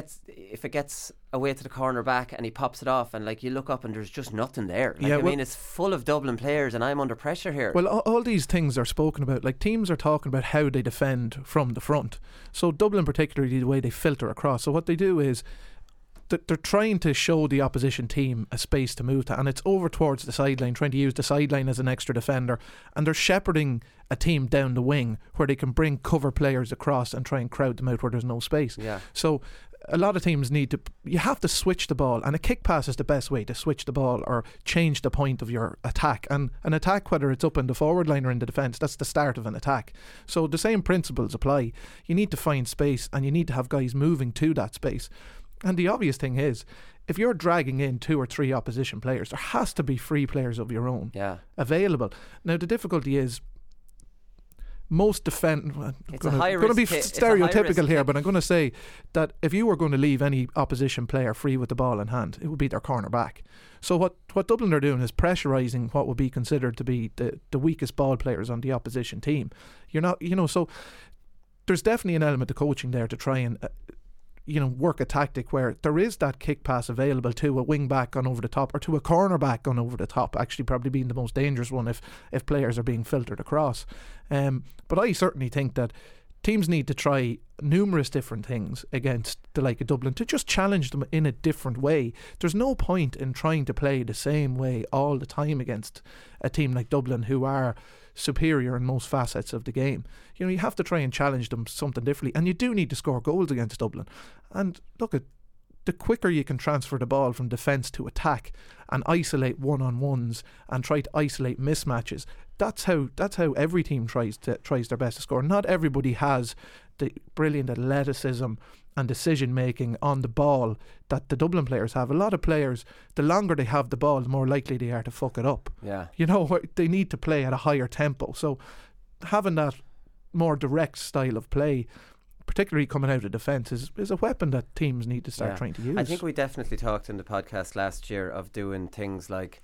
gets away to the corner back and he pops it off and you look up and there's just nothing there. It's full of Dublin players and I'm under pressure here. Well, all these things are spoken about. Like, teams are talking about how they defend from the front. So Dublin particularly, the way they filter across. So what they do is they're trying to show the opposition team a space to move to, and it's over towards the sideline, trying to use the sideline as an extra defender, and they're shepherding a team down the wing where they can bring cover players across and try and crowd them out where there's no space. So a lot of teams you have to switch the ball, and a kick pass is the best way to switch the ball or change the point of your attack. And an attack, whether it's up in the forward line or in the defence, that's the start of an attack. So the same principles apply. You need to find space and you need to have guys moving to that space. And the obvious thing is, if you're dragging in 2 or 3 opposition players, there has to be free players of your own available. Now, the difficulty is most defend. It's going a to be stereotypical here, kick. but I'm going to say that if you were going to leave any opposition player free with the ball in hand, it would be their corner back. So what Dublin are doing is pressurising what would be considered to be the weakest ball players on the opposition team. You're not, so there's definitely an element of coaching there to try and work a tactic where there is that kick pass available to a wing back on over the top, or to a corner back on over the top, actually probably being the most dangerous one if players are being filtered across. But I certainly think that teams need to try numerous different things against the like of Dublin to just challenge them in a different way. There's no point in trying to play the same way all the time against a team like Dublin, who are superior in most facets of the game. You have to try and challenge them something differently, and you do need to score goals against Dublin. And look, at the quicker you can transfer the ball from defence to attack and isolate one-on-ones and try to isolate mismatches, that's how every team tries their best to score. Not everybody has the brilliant athleticism and decision making on the ball that the Dublin players have. A lot of players, the longer they have the ball, the more likely they are to fuck it up. Yeah. They need to play at a higher tempo. So having that more direct style of play, particularly coming out of defence, is a weapon that teams need to start trying to use. I think we definitely talked in the podcast last year of doing things like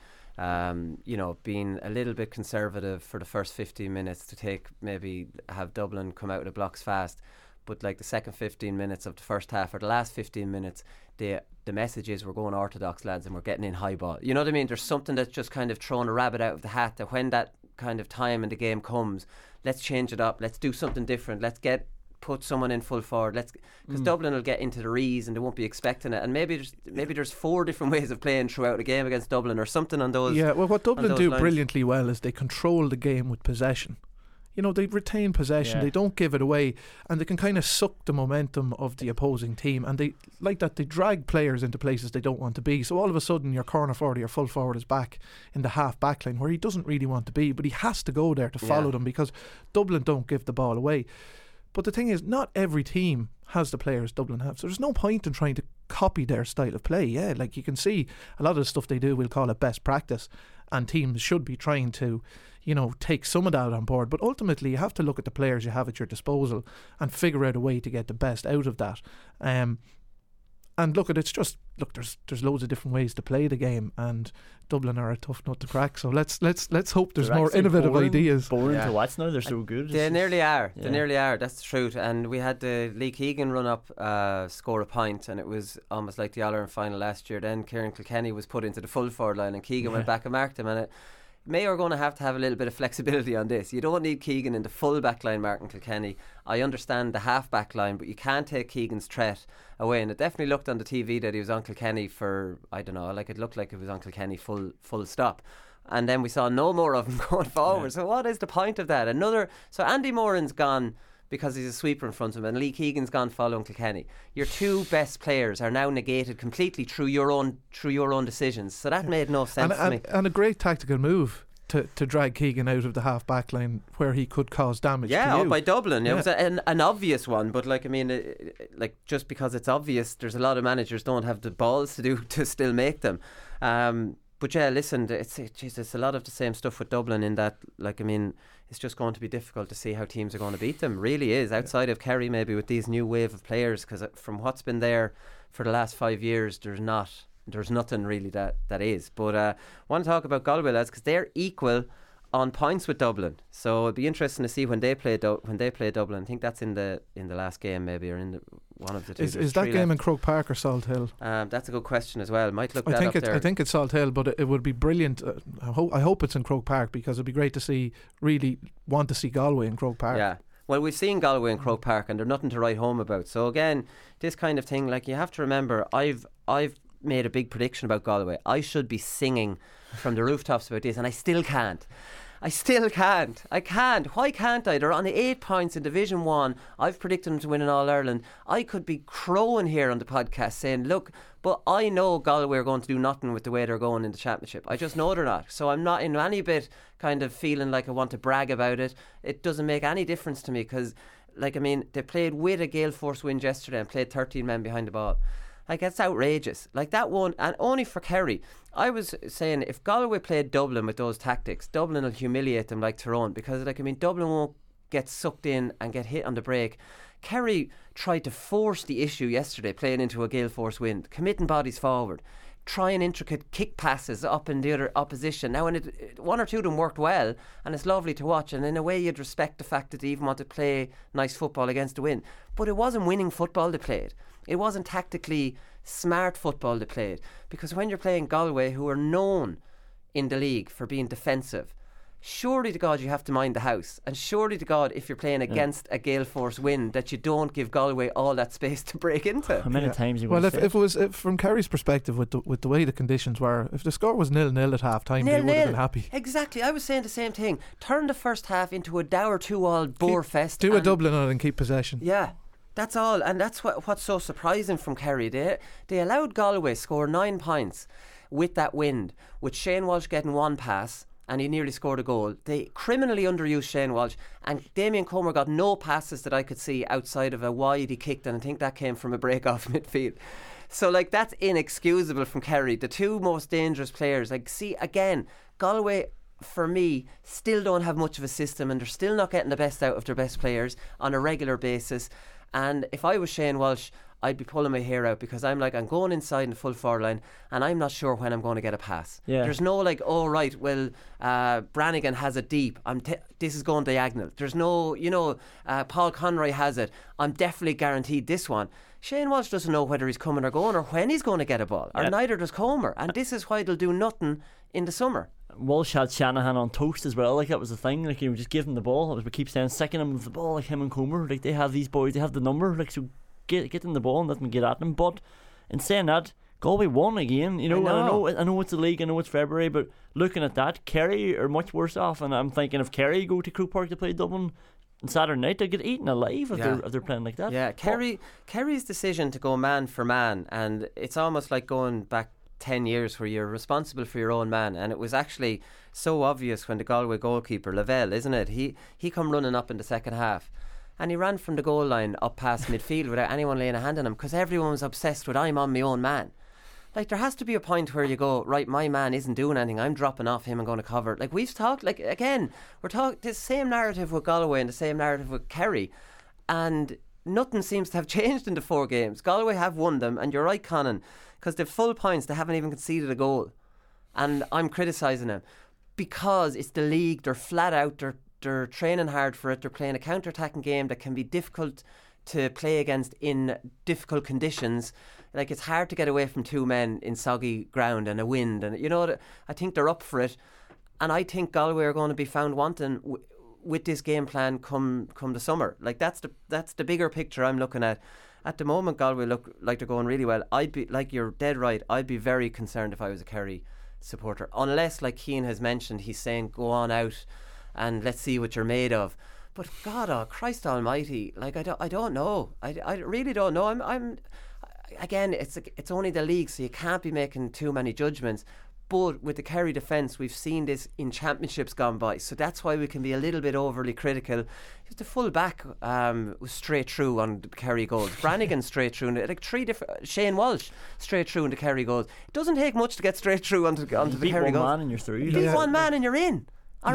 being a little bit conservative for the first 15 minutes to maybe have Dublin come out of the blocks fast, but like the second 15 minutes of the first half or the last 15 minutes, the message is we're going orthodox, lads, and we're getting in high ball. You know what I mean? There's something that's just kind of thrown a rabbit out of the hat, that when that kind of time in the game comes, let's change it up, let's do something different, let's put someone in full forward, because Dublin will get into the rees and they won't be expecting it, and maybe there's 4 different ways of playing throughout a game against Dublin or something on those. Yeah, well, what Dublin do lines. Brilliantly well is they control the game with possession. They retain possession, they don't give it away, and they can kind of suck the momentum of the opposing team, and they drag players into places they don't want to be. So all of a sudden your corner forward or your full forward is back in the half back line where he doesn't really want to be, but he has to go there to follow them, because Dublin don't give the ball away. But the thing is, not every team has the players Dublin have, so there's no point in trying to copy their style of play. Yeah, like you can see a lot of the stuff they do, we'll call it best practice, and teams should be trying to take some of that on board. But ultimately you have to look at the players you have at your disposal and figure out a way to get the best out of that. And there's loads of different ways to play the game, and Dublin are a tough nut to crack. So let's hope there's more innovative ideas. Boring to watch now. They're so good. They nearly are. They nearly are. That's the truth. And we had the Lee Keegan run up, score a point, and it was almost like the All-Ireland final last year. Then Kieran Kilkenny was put into the full forward line, and Keegan went back and marked him, and it Mayo are going to have a little bit of flexibility on this. You don't need Keegan in the full back line marking Kilkenny. I understand the half back line, but you can't take Keegan's threat away. And it definitely looked on the TV that he was on Kilkenny for, I don't know, like it looked like it was on Kilkenny full stop. And then we saw no more of him going forward. So what is the point of that? So Andy Moran's gone because he's a sweeper in front of him, and Lee Keegan's gone following Kilkenny. Your 2 best players are now negated completely through your own decisions. So that made no sense to me. And a great tactical move to drag Keegan out of the half back line where he could cause damage to you. Up by Dublin. It was an obvious one, but just because it's obvious, there's a lot of managers don't have the balls to still make them. But yeah, listen, it's a lot of the same stuff with Dublin in that, it's just going to be difficult to see how teams are going to beat them. Really is, outside of Kerry maybe with these new wave of players, because from what's been there for the last 5 years, there's nothing really that is. But I want to talk about Galway, lads, because they're equal on points with Dublin. So it'd be interesting to see when they play Dublin. I think that's in the last game maybe, or in one of the two. Is that game in Croke Park or Salt Hill? That's a good question as well. Might look that up there. I think it's Salt Hill, but it would be brilliant. I hope it's in Croke Park, because it'd be great to see. Really want to see Galway in Croke Park. Yeah. Well, we've seen Galway in Croke Park, and they're nothing to write home about. So again, this kind of thing, you have to remember, I've made a big prediction about Galway. I should be singing from the rooftops about this, and I still can't. I can't. Why can't I? They're on 8 points in Division 1. I've predicted them to win in All-Ireland. I could be crowing here on the podcast saying, look, but I know Galway are going to do nothing with the way they're going in the championship. I just know they're not. So I'm not in any bit kind of feeling like I want to brag about it. It doesn't make any difference to me, because, they played with a gale force wind yesterday and played 13 men behind the ball. It's outrageous. That one, and only for Kerry. I was saying, if Galway played Dublin with those tactics, Dublin will humiliate them like Tyrone, because Dublin get sucked in and get hit on the break. Kerry tried to force the issue yesterday, playing into a gale force wind, committing bodies forward, trying intricate kick passes up in the other opposition. Now, one or two of them worked well, and it's lovely to watch, and in a way you'd respect the fact that they even want to play nice football against the wind. But it wasn't winning football they played. It wasn't tactically smart football they played, because when you're playing Galway, who are known in the league for being defensive, surely to God you have to mind the house, and surely to God if you're playing against a gale force wind that you don't give Galway all that space to break into. How many times you Well, if it was from Kerry's perspective, with the way the conditions were, if the score was 0-0 at half time, they would have been happy. Exactly, I was saying the same thing. Turn the first half into a dour 2-all bore fest. Do a Dublin on it and keep possession. Yeah, that's all, and that's what's so surprising from Kerry. They allowed Galway score 9 points with that wind, with Shane Walsh getting one pass, and he nearly scored a goal. They criminally underused Shane Walsh, and Damien Comer got no passes that I could see outside of a wide he kicked, and I think that came from a break off midfield. So that's inexcusable from Kerry. The two most dangerous players, see again, Galway for me still don't have much of a system, and they're still not getting the best out of their best players on a regular basis. And if I was Shane Walsh, I'd be pulling my hair out, because I'm going inside in the full forward line, and I'm not sure when I'm going to get a pass. There's no Brannigan has it deep, this is going diagonal. There's no, Paul Conroy has it, I'm definitely guaranteed this one. Shane Walsh doesn't know whether he's coming or going, or when he's going to get a ball, or neither does Comer, and this is why they'll do nothing in the summer. Walsh had Shanahan on toast as well, that was the thing, he would just give him the ball. We keep saying, second him with the ball, him and Comer, they have these boys, they have the number, so get them the ball and let them get at them. But in saying that, Galway won again. I know it's a league, I know it's February, but looking at that, Kerry are much worse off. And I'm thinking, if Kerry go to Croke Park to play Dublin on Saturday night, they get eaten alive if they're playing like that. Yeah, Kerry's decision to go man for man, and it's almost like going back 10 years where you're responsible for your own man, and it was actually so obvious when the Galway goalkeeper Lavelle, isn't it, he come running up in the second half, and he ran from the goal line up past midfield without anyone laying a hand on him, because everyone was obsessed with, I'm on my own man. There has to be a point where you go, right, my man isn't doing anything, I'm dropping off him and going to cover. We've talked, again, we're talking the same narrative with Galway and the same narrative with Kerry, and nothing seems to have changed in the 4 games. Galway have won them, and you're right, Conan, because they've full points, they haven't even conceded a goal, and I'm criticising them because it's the league. They're flat out, they're training hard for it, they're playing a counter-attacking game that can be difficult to play against in difficult conditions. It's hard to get away from 2 men in soggy ground and a wind, and I think they're up for it, and I think Galway are going to be found wanting with this game plan come the summer. That's the bigger picture I'm looking at. At the moment, Galway look like they're going really well. I'd be, you're dead right, I'd be very concerned if I was a Kerry supporter, unless, like Cian has mentioned, he's saying go on out and let's see what you're made of. But God, Christ Almighty, I don't know. I really don't know. I'm again, it's only the league, so you can't be making too many judgments. But with the Kerry defence, we've seen this in championships gone by, so that's why we can be a little bit overly critical. The full back was straight through on the Kerry goals. Brannigan straight through, Shane Walsh straight through into Kerry goals. It doesn't take much to get straight through onto the Kerry goals. Beat one man and you're through. You beat one man and you're in.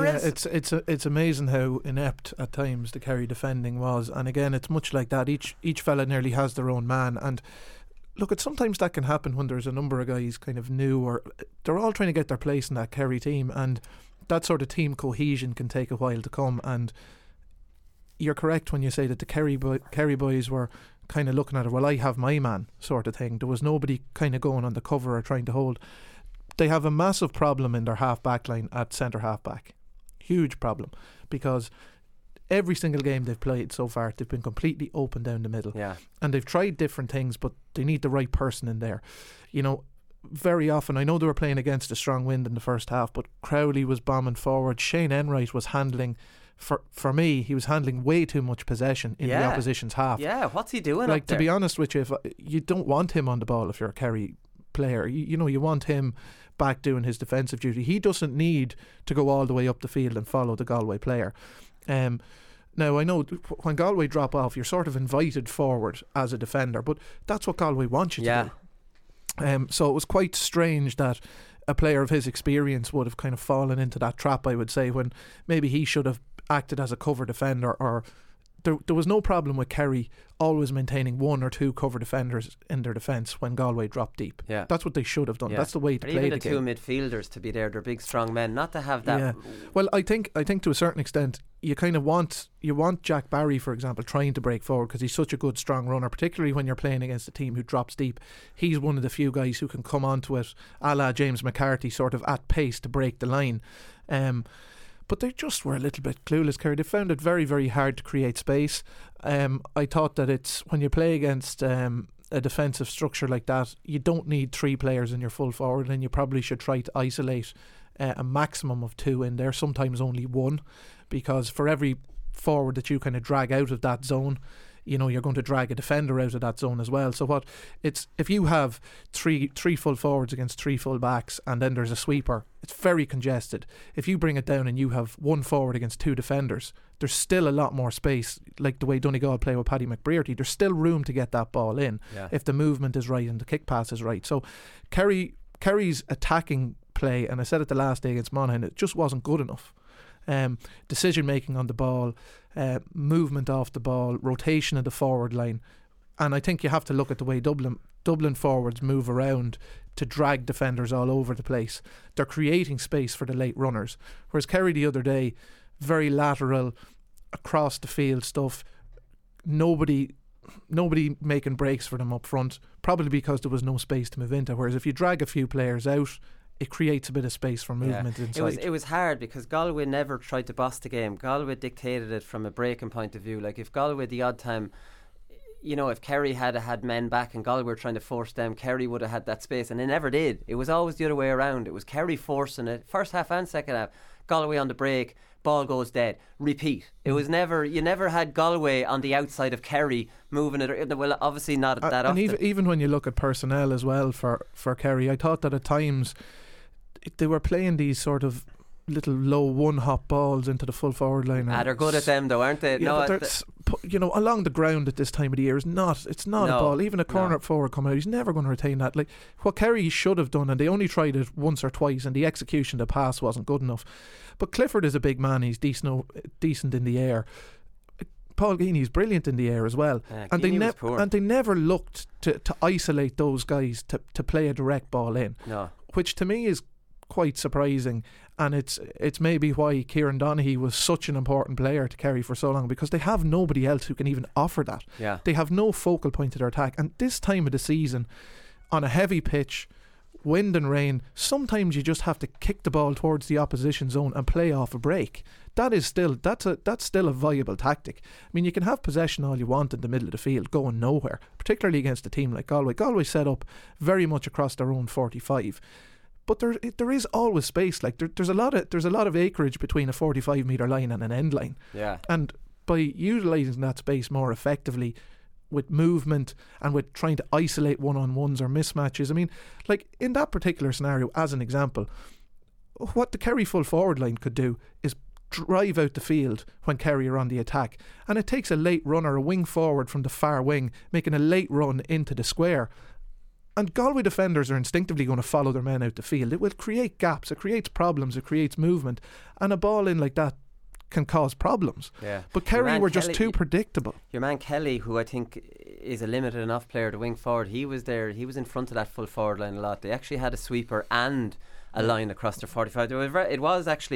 It's amazing how inept at times the Kerry defending was, and again, it's much like that. Each fella nearly has their own man, and look, sometimes that can happen when there's a number of guys kind of new, or they're all trying to get their place in that Kerry team, and that sort of team cohesion can take a while to come. And you're correct when you say that the Kerry boys were kind of looking at it, well, I have my man sort of thing. There was nobody kind of going on the cover or trying to hold. They have a massive problem in their half back line at centre half back. Huge problem, because every single game they've played so far, they've been completely open down the middle. Yeah. And they've tried different things, but they need the right person in there. Very often, I know they were playing against a strong wind in the first half, but Crowley was bombing forward. Shane Enright was handling, for me, he was handling way too much possession in the opposition's half. Yeah, what's he doing up there? To be honest with you, you don't want him on the ball if you're a Kerry player. You want him back doing his defensive duty. He doesn't need to go all the way up the field and follow the Galway player. Now, I know when Galway drop off, you're sort of invited forward as a defender, but that's what Galway wants you to do. So it was quite strange that a player of his experience would have kind of fallen into that trap, I would say, when maybe he should have acted as a cover defender, or there was no problem with Kerry always maintaining one or two cover defenders in their defence when Galway dropped deep. Yeah. That's what they should have done. Yeah. That's the way to or play even the the two game. midfielders to be there. They're big, strong men. Not to have that. Yeah. Well, I think to a certain extent, you kind of want Jack Barry, for example, trying to break forward because he's such a good, strong runner, particularly when you're playing against a team who drops deep. He's one of the few guys who can come onto it, a la James McCarthy, sort of at pace to break the line. But they just were a little bit clueless, Kerry. They found it very, very hard to create space. I thought that it's when you play against a defensive structure like that, you don't need 3 players in your full forward, and you probably should try to isolate a maximum of 2 in there, sometimes only 1, because for every forward that you kind of drag out of that zone, you know, you're going to drag a defender out of that zone as well. So if you have three full forwards against 3 full backs and then there's a sweeper, it's very congested. If you bring it down and you have 1 forward against 2 defenders, there's still a lot more space, like the way Donegal play with Paddy McBrearty. There's still room to get that ball in if the movement is right and the kick pass is right. So Kerry's attacking play, and I said it the last day against Monaghan, it just wasn't good enough. Decision making on the ball, movement off the ball, rotation of the forward line, and I think you have to look at the way Dublin forwards move around to drag defenders all over the place. They're creating space for the late runners, whereas Kerry the other day, very lateral, across the field stuff. Nobody making breaks for them up front, probably because there was no space to move into. Whereas if you drag a few players out, it creates a bit of space for movement inside. It was hard because Galway never tried to boss the game. Galway dictated it from a breaking point of view. Like if Galway the odd time, you know, if Kerry had men back and Galway were trying to force them, Kerry would have had that space, and they never did. It was always the other way around. It was Kerry forcing it, first half and second half. Galway on the break, ball goes dead, repeat. It was never, you never had Galway on the outside of Kerry moving it. Well, obviously not that often. And even when you look at personnel as well for Kerry, I thought that at times they were playing these sort of little low one-hop balls into the full forward line. They're good at them though, aren't they? Yeah, but you know, along the ground at this time of the year it's not a ball. Even a corner forward coming out, he's never going to retain that. Like what Kerry should have done, and they only tried it once or twice, and the execution, the pass wasn't good enough. But Clifford is a big man, he's decent in the air. Paul Geeney's brilliant in the air as well, and they never looked to isolate those guys to play a direct ball in, which to me is quite surprising. And it's maybe why Kieran Donaghy was such an important player to Kerry for so long, because they have nobody else who can even offer that. They have no focal point to their attack, and this time of the season, on a heavy pitch, wind and rain, sometimes you just have to kick the ball towards the opposition zone and play off a break. That's still a viable tactic. I mean, you can have possession all you want in the middle of the field, going nowhere, particularly against a team like Galway. Galway set up very much across their own 45. But there is always space. Like there's a lot of acreage between a 45 metre line and an end line. And by utilising that space more effectively, with movement and with trying to isolate one-on-ones or mismatches, I mean, like in that particular scenario, as an example, what the Kerry full forward line could do is drive out the field when Kerry are on the attack, and it takes a late runner, a wing forward from the far wing, making a late run into the square. And Galway defenders are instinctively going to follow their men out the field. It will create gaps, it creates problems, it creates movement, and a ball in like that can cause problems. But Kerry were just too predictable. Your man Kelly, who I think is a limited enough player to wing forward, he was there, he was in front of that full forward line a lot. They actually had a sweeper and a line across their 45. It was actually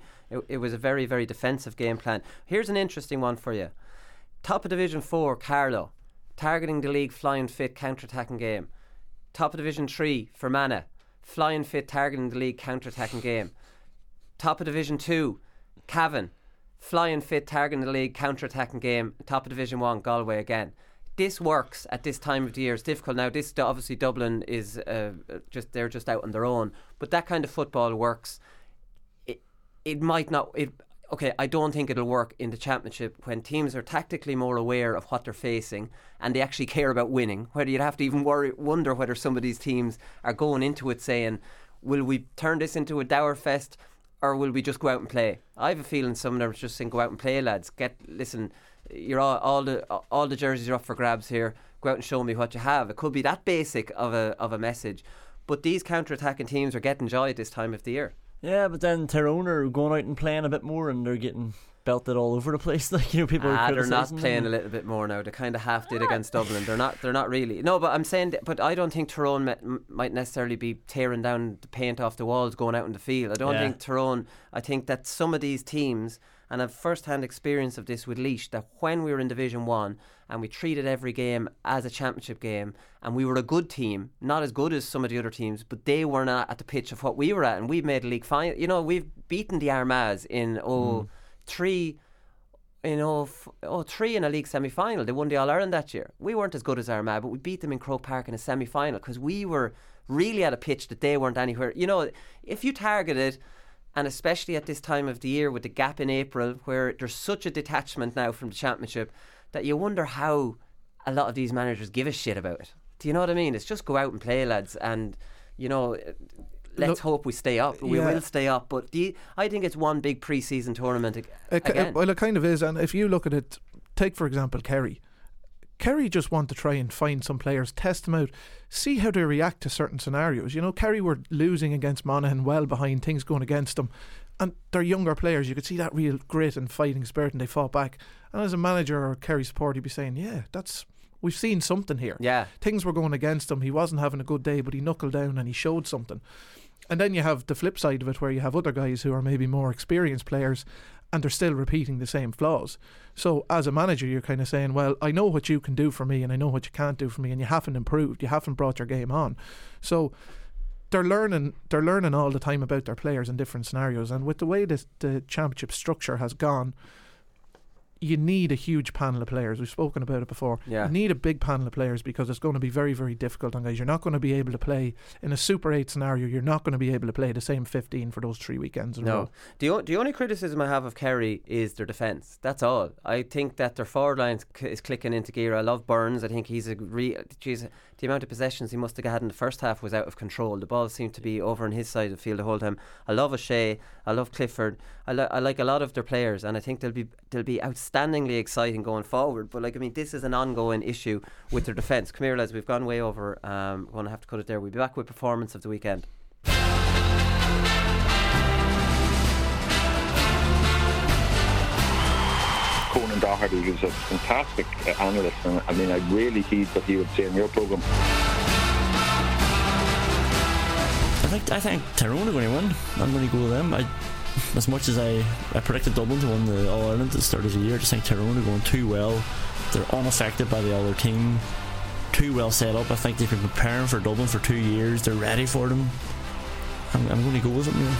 it was a very, very defensive game plan. Here's an interesting one for you. Top of Division 4, Carlow, targeting the league, flying fit, counter-attacking game. Top of Division 3, Fermanagh, flying fit, targeting the league, counter-attacking game. Top of Division 2, Cavan, flying fit, targeting the league, counter-attacking game. Top of Division 1, Galway again. This works at this time of the year. It's difficult now. This obviously Dublin is they're just out on their own, but that kind of football works. It might not. Okay, I don't think it'll work in the championship when teams are tactically more aware of what they're facing and they actually care about winning. Whether you'd have to even wonder whether some of these teams are going into it saying, will we turn this into a dour fest or will we just go out and play? I have a feeling some of them are just saying, go out and play, lads. Listen, you're all the jerseys are up for grabs here. Go out and show me what you have. It could be that basic of a message. But these counter-attacking teams are getting joy at this time of the year. Yeah, but then Tyrone are going out and playing a bit more and they're getting belted all over the place. Like, you know, people are they're not criticising playing them. a little bit more now. They kind of half did against Dublin. They're not really. No, but I'm saying, but I don't think Tyrone might necessarily be tearing down the paint off the walls going out in the field. I don't think Tyrone. I think that some of these teams, and I've first-hand experience of this with Laois, that when we were in Division 1 and we treated every game as a championship game, and we were a good team, not as good as some of the other teams, but they were not at the pitch of what we were at, and we made a league final. You know, we've beaten the Armaghs in 3 in a league semi-final. They won the All-Ireland that year. We weren't as good as Armagh, but we beat them in Croke Park in a semi-final because we were really at a pitch that they weren't anywhere. You know, if you targeted, and especially at this time of the year with the gap in April where there's such a detachment now from the championship, that you wonder how a lot of these managers give a shit about it. Do you know what I mean? It's just go out and play, lads, and, you know, let's hope we stay up. We will stay up, but I think it's one big pre-season tournament again. Well, it kind of is, and if you look at it, take for example Kerry just want to try and find some players, test them out, see how they react to certain scenarios. You know, Kerry were losing against Monaghan, well behind, things going against them, and they're younger players. You could see that real grit and fighting spirit, and they fought back. And as a manager or Kerry supporter, you'd be saying, we've seen something here. Yeah, things were going against him. He wasn't having a good day, but he knuckled down and he showed something. And then you have the flip side of it, where you have other guys who are maybe more experienced players, and they're still repeating the same flaws. So as a manager, you're kind of saying, well, I know what you can do for me and I know what you can't do for me, and you haven't improved, you haven't brought your game on. So they're learning all the time about their players in different scenarios. And with the way the championship structure has gone, you need a huge panel of players. We've spoken about it before. You need a big panel of players, because it's going to be very, very difficult on guys. You're not going to be able to play in a Super 8 scenario. You're not going to be able to play the same 15 for those 3 weekends in a row. The only criticism I have of Kerry is their defence. That's all. I think that their forward line is clicking into gear. I love Burns. I think he's the amount of possessions he must have had in the first half was out of control. The ball seemed to be over on his side of the field the whole time. I love O'Shea. I love Clifford. I like a lot of their players, and I think they'll be outstandingly exciting going forward. But this is an ongoing issue with their defence. Come here, lads. We've gone way over. We're going to have to cut it there. We'll be back with performance of the weekend. Conan Doherty, who's a fantastic analyst, and I really heed what he would say in your programme. I think Tyrone are going to win. I'm going to go with them. As much as I predicted Dublin to win the All-Ireland at the start of the year, I just think Tyrone are going too well. They're unaffected by the other team. Too well set up. I think they've been preparing for Dublin for 2 years. They're ready for them. I'm going to go with them.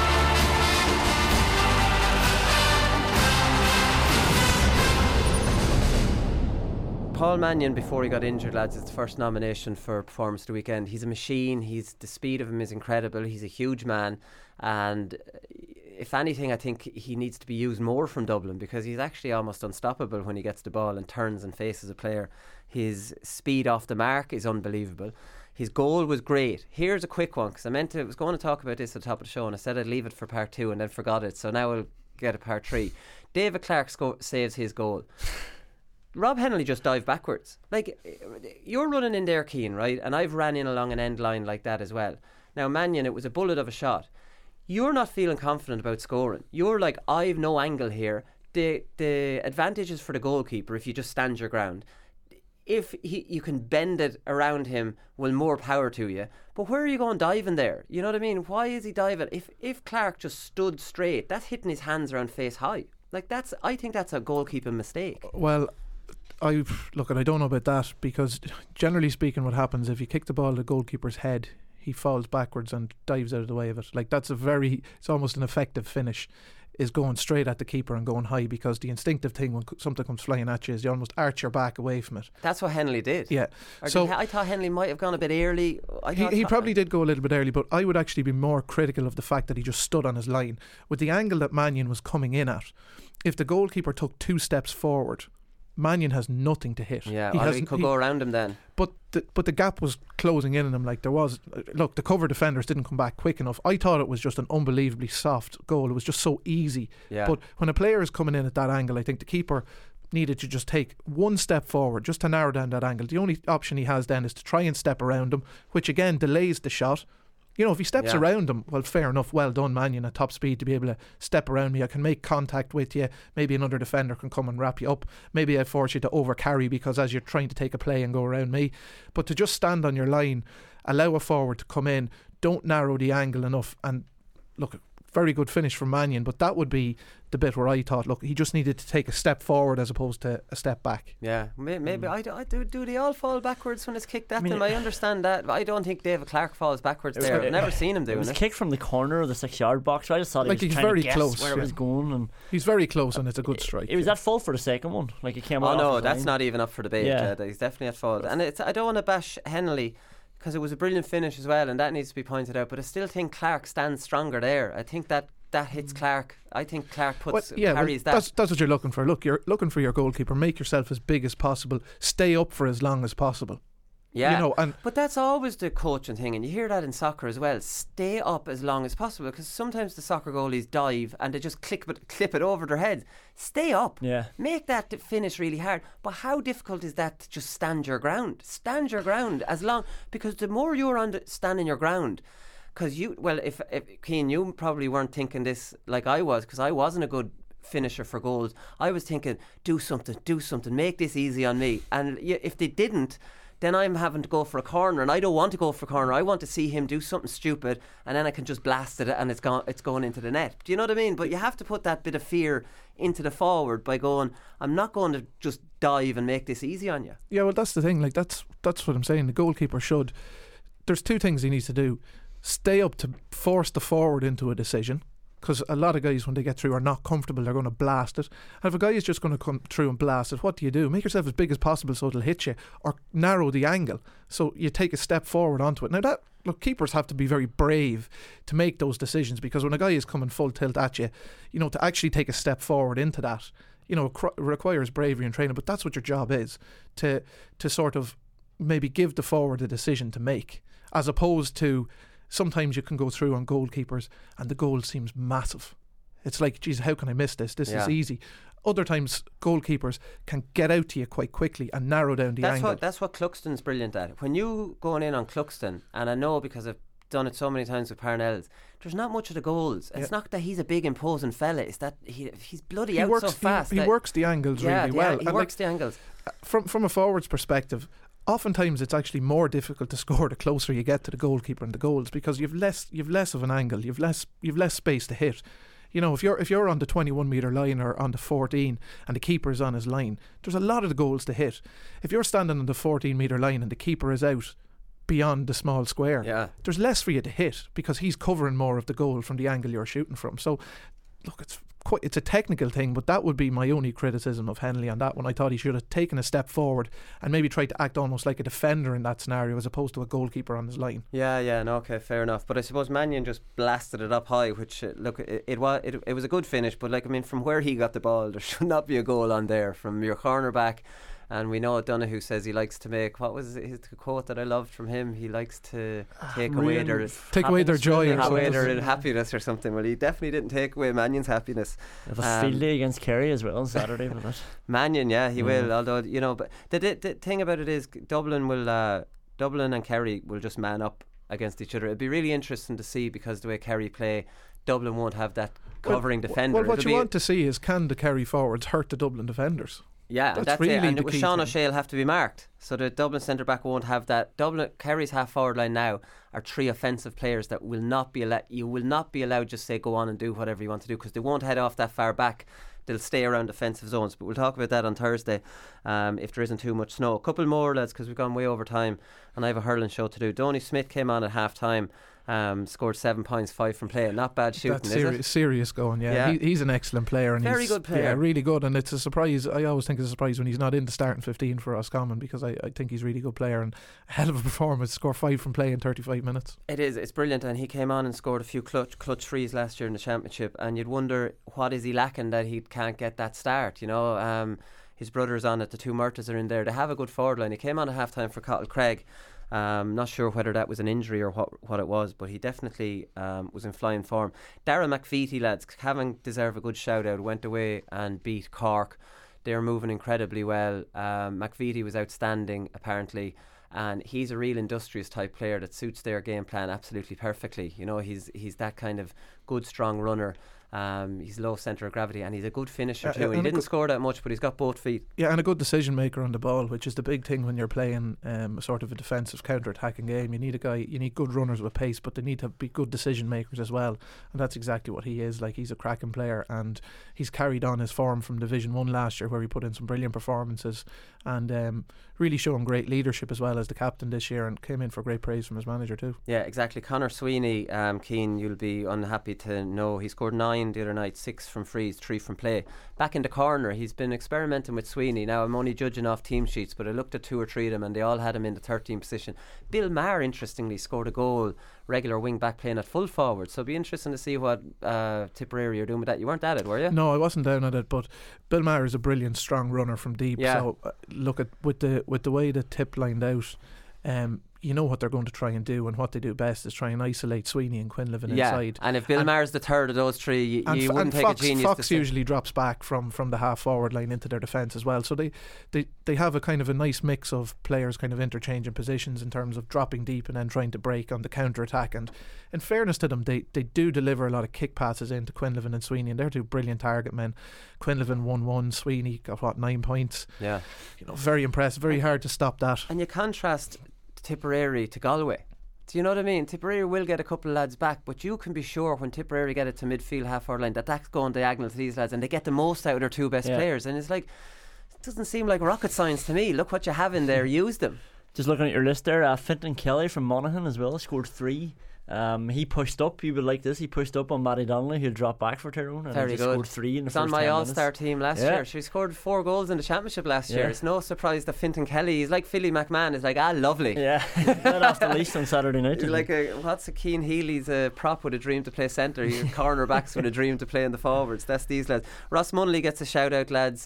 Paul Mannion, before he got injured, lads, is the first nomination for Performance of the Weekend. He's a machine. The speed of him is incredible. He's a huge man, and if anything, I think he needs to be used more from Dublin, because he's actually almost unstoppable when he gets the ball and turns and faces a player. His speed off the mark is unbelievable. His goal was great. Here's a quick one, because I was going to talk about this at the top of the show, and I said I'd leave it for part 2 and then forgot it, so now we'll get a part 3. David Clark saves his goal. Rob Hennelly just dived backwards. You're running in there, Keane, right? And I've ran in along an end line like that as well. Now, Mannion, it was a bullet of a shot. You're not feeling confident about scoring. You're like, I've no angle here. The advantage is for the goalkeeper if you just stand your ground. If you can bend it around him, well, more power to you. But where are you going diving there? You know what I mean? Why is he diving? If Clark just stood straight, that's hitting his hands around face high. I think that's a goalkeeping mistake. Well, I don't know about that, because generally speaking, what happens if you kick the ball at the goalkeeper's head, he falls backwards and dives out of the way of it. It's almost an effective finish, is going straight at the keeper and going high, because the instinctive thing when something comes flying at you is you almost arch your back away from it. That's what Hennelly did. Yeah. I thought Hennelly might have gone a bit early. He probably did go a little bit early, but I would actually be more critical of the fact that he just stood on his line. With the angle that Mannion was coming in at, if the goalkeeper took 2 steps forward, Mannion has nothing to hit. Yeah, he could go around him then. But the gap was closing in on him like there was. Look, the cover defenders didn't come back quick enough. I thought it was just an unbelievably soft goal. It was just so easy. Yeah. But when a player is coming in at that angle, I think the keeper needed to just take 1 step forward just to narrow down that angle. The only option he has then is to try and step around him, which again delays the shot. You know, if he steps around him, well, fair enough. Well done, Mannion, at top speed to be able to step around me. I can make contact with you. Maybe another defender can come and wrap you up. Maybe I force you to overcarry because as you're trying to take a play and go around me. But to just stand on your line, allow a forward to come in, don't narrow the angle enough. And look, very good finish from Mannion, but that would be the bit where I thought, look, he just needed to take a step forward as opposed to a step back. Yeah, maybe do they all fall backwards when it's kicked at them? I understand that, but I don't think David Clark falls backwards there. I've never seen him doing it. It was a kick from the corner of the 6-yard box. I just thought like he was he's trying very to guess close, where it was going. And he's very close, and it's a good strike. It was at fault for the second one. Like it came. Oh off no, the that's line. not even up for debate. Yeah. He's definitely at fault, and I don't want to bash Hennelly, because it was a brilliant finish as well, and that needs to be pointed out. But I still think Clark stands stronger there. I think that hits Clark. I think Clark carries that. That's what you're looking for. Look, you're looking for your goalkeeper. Make yourself as big as possible. Stay up for as long as possible. Yeah, you know, but that's always the coaching thing, and you hear that in soccer as well. Stay up as long as possible, because sometimes the soccer goalies dive and they just clip it over their heads. Stay up. Yeah. Make that finish really hard. But how difficult is that to just stand your ground? Stand your ground as long, because the more you're standing your ground. Because if Keane, you probably weren't thinking this like I was, because I wasn't a good finisher for goals. I was thinking, do something, make this easy on me. And if they didn't, then I'm having to go for a corner, and I don't want to go for a corner. I want to see him do something stupid, and then I can just blast it, and it's going into the net. Do you know what I mean? But you have to put that bit of fear into the forward by going, I'm not going to just dive and make this easy on you. Yeah, well, that's the thing. Like that's what I'm saying. The goalkeeper should. There's two things he needs to do. Stay up to force the forward into a decision, because a lot of guys, when they get through, are not comfortable. They're going to blast it. And if a guy is just going to come through and blast it, what do? Make yourself as big as possible so it'll hit you, or narrow the angle so you take a step forward onto it. Now keepers have to be very brave to make those decisions, because when a guy is coming full tilt at you, you know, to actually take a step forward into that, you know, it requires bravery and training. But that's what your job is, to sort of maybe give the forward a decision to make, as opposed to sometimes you can go through on goalkeepers and the goal seems massive. It's like, geez, how can I miss this? This is easy. Other times goalkeepers can get out to you quite quickly and narrow down the angle. That's what Cluxton's brilliant at. When you going in on Cluxton, and I know because I've done it so many times with Parnells, there's not much of the goals. It's not that he's a big imposing fella, it's that he's bloody out so fast. He works the angles really well. He works the angles. From a forward's perspective, oftentimes it's actually more difficult to score the closer you get to the goalkeeper and the goals, because you've less of an angle, you've less space to hit. You know, if you're on the 21 metre line or on the 14 and the keeper's on his line, there's a lot of the goals to hit. If you're standing on the 14 metre line and the keeper is out beyond the small square, there's less for you to hit, because he's covering more of the goal from the angle you're shooting from. So look, it's a technical thing, but that would be my only criticism of Hennelly on that one. I thought he should have taken a step forward and maybe tried to act almost like a defender in that scenario, as opposed to a goalkeeper on his line. Okay, fair enough. But I suppose Mannion just blasted it up high, which it was a good finish. But from where he got the ball, there should not be a goal on there from your cornerback. And we know Donoghue says he likes to make, what was his quote that I loved from him? He likes to take away their joy, or away their happiness or something. Well, he definitely didn't take away Mannion's happiness. Have a field day against Kerry as well on Saturday with it. Mannion, he will. Although but the thing about it is, Dublin and Kerry will just man up against each other. It'd be really interesting to see, because the way Kerry play, Dublin won't have that covering defender. Well, what you want to see is, can the Kerry forwards hurt the Dublin defenders? Yeah, that's really it. And with Sean O'Shea will have to be marked, so the Dublin centre back won't have that. Kerry's half forward line now are three offensive players that will not be allowed. You will not be allowed just say go on and do whatever you want to do, because they won't head off that far back. They'll stay around defensive zones. But we'll talk about that on Thursday, if there isn't too much snow. A couple more, lads, because we've gone way over time, and I have a hurling show to do. Donny Smith came on at half time. Scored 7 points, 5 from play. Not bad shooting. That's serious going. He's an excellent player, and very good player. Yeah, really good. And it's a surprise. I always think it's a surprise when he's not in the starting 15 for Roscommon, because I think he's a really good player and a hell of a performance. Score 5 from play in 35 minutes. It is. It's brilliant. And he came on and scored a few clutch threes last year in the championship. And you'd wonder, what is he lacking that he can't get that start? You know, his brother's on it. The two Murtas are in there. They have a good forward line. He came on at half time for Cottle Craig. Not sure whether that was an injury or what it was, but he definitely was in flying form. Darragh McVeety, lads, having deserve a good shout out, went away and beat Cork. They're moving incredibly well. McVeety was outstanding, apparently. and he's a real industrious type player that suits their game plan absolutely perfectly. You know, he's that kind of good, strong runner. He's low centre of gravity, and he's a good finisher too. He didn't score that much, but he's got both feet. Yeah, and a good decision maker on the ball, which is the big thing when you're playing sort of a defensive counter-attacking game. You need good runners with pace, but they need to be good decision makers as well, and that's exactly what he is. Like, he's a cracking player, and he's carried on his form from Division 1 last year, where he put in some brilliant performances, and really showing great leadership as well as the captain this year, and came in for great praise from his manager too. Yeah, exactly. Conor Sweeney, Keane, you'll be unhappy to know he scored 9 the other night, 6 from frees, 3 from play. Back in the corner, he's been experimenting with Sweeney. Now, I'm only judging off team sheets, but I looked at 2 or 3 of them, and they all had him in the 13th position. Bill Maher, interestingly, scored a goal, regular wing back, playing at full forward. So it'll be interesting to see what Tipperary are doing with that. You weren't at it, were you? No, I wasn't down at it, but Bill Maher is a brilliant, strong runner from deep. Yeah. So look at with the way the Tip lined out. You know what they're going to try and do, and what they do best is try and isolate Sweeney and Quinlivan inside. And if Bill Maher's the third of those 3, you wouldn't take a genius. Fox usually drops back from the half forward line into their defence as well. So they have a kind of a nice mix of players kind of interchanging positions in terms of dropping deep and then trying to break on the counter attack. And in fairness to them, they do deliver a lot of kick passes into Quinlivan and Sweeney, and they're 2 brilliant target men. Quinlivan 1-1, Sweeney got 9 points. Yeah, you know, very impressive. Very hard to stop that. And you contrast Tipperary to Galway. Do you know what I mean? Tipperary will get a couple of lads back, but you can be sure when Tipperary get it to midfield, half forward line, that's going diagonal to these lads, and they get the most out of their 2 best players. And it's like, it doesn't seem like rocket science to me. Look what you have in there, use them. Just looking at your list there, Fintan Kelly from Monaghan as well scored 3. He pushed up. You would like this. He pushed up on Matty Donnelly, who'll drop back for Tyrone, and very he good. Scored 3 in the He's first on my 10 all-star minutes. team last year. She scored 4 goals in the championship last year. It's no surprise that Fintan Kelly, he's like Philly McMahon, is like, lovely. Yeah, right off the leash on Saturday night. He's like what's a Keane Healy's a prop with a dream to play centre. He's cornerbacks with a dream to play in the forwards. That's these lads. Ross Munley gets a shout out, lads.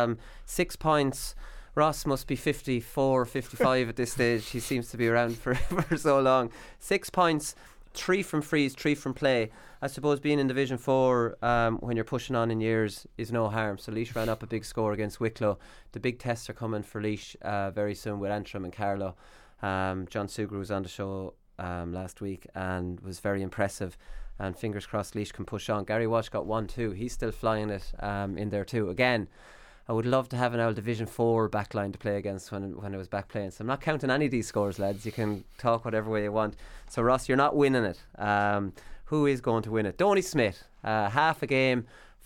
6 points. Ross must be 54, 55 at this stage. He seems to be around for so long. 6 points. 3 from frees, 3 from play. I suppose being in Division 4 when you're pushing on in years is no harm. So Laois ran up a big score against Wicklow. The big tests are coming for Laois very soon with Antrim and Carlow. John Sugrue was on the show last week and was very impressive, and fingers crossed Laois can push on. Gary Walsh got 1-2. He's still flying it in there too. Again, I would love to have an old Division 4 backline to play against when I was back playing. So I'm not counting any of these scores, lads. You can talk whatever way you want. So Ross, you're not winning it. Who is going to win it? Donny Smith, half a game,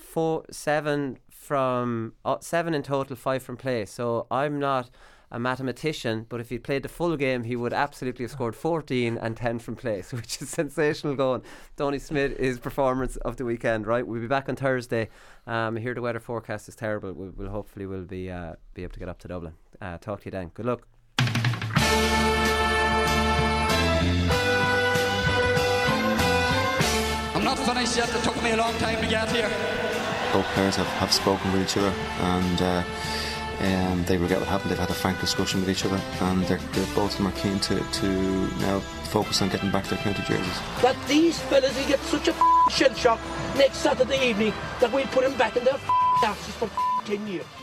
7 in total, 5 from play. So I'm not a mathematician, but if he played the full game, he would absolutely have scored 14 and 10 from play, so which is sensational going. Donny Smith is performance of the weekend, right? We'll be back on Thursday. I hear the weather forecast is terrible. We'll hopefully be able to get up to Dublin. Talk to you then. Good luck. I'm not finished yet. It took me a long time to get here. Both players have spoken with each other, and they regret what happened. They've had a frank discussion with each other, and both of them are keen to now focus on getting back their county jerseys. That these fellas will get such a shell shock next Saturday evening that we'll put them back in their asses for 10 years.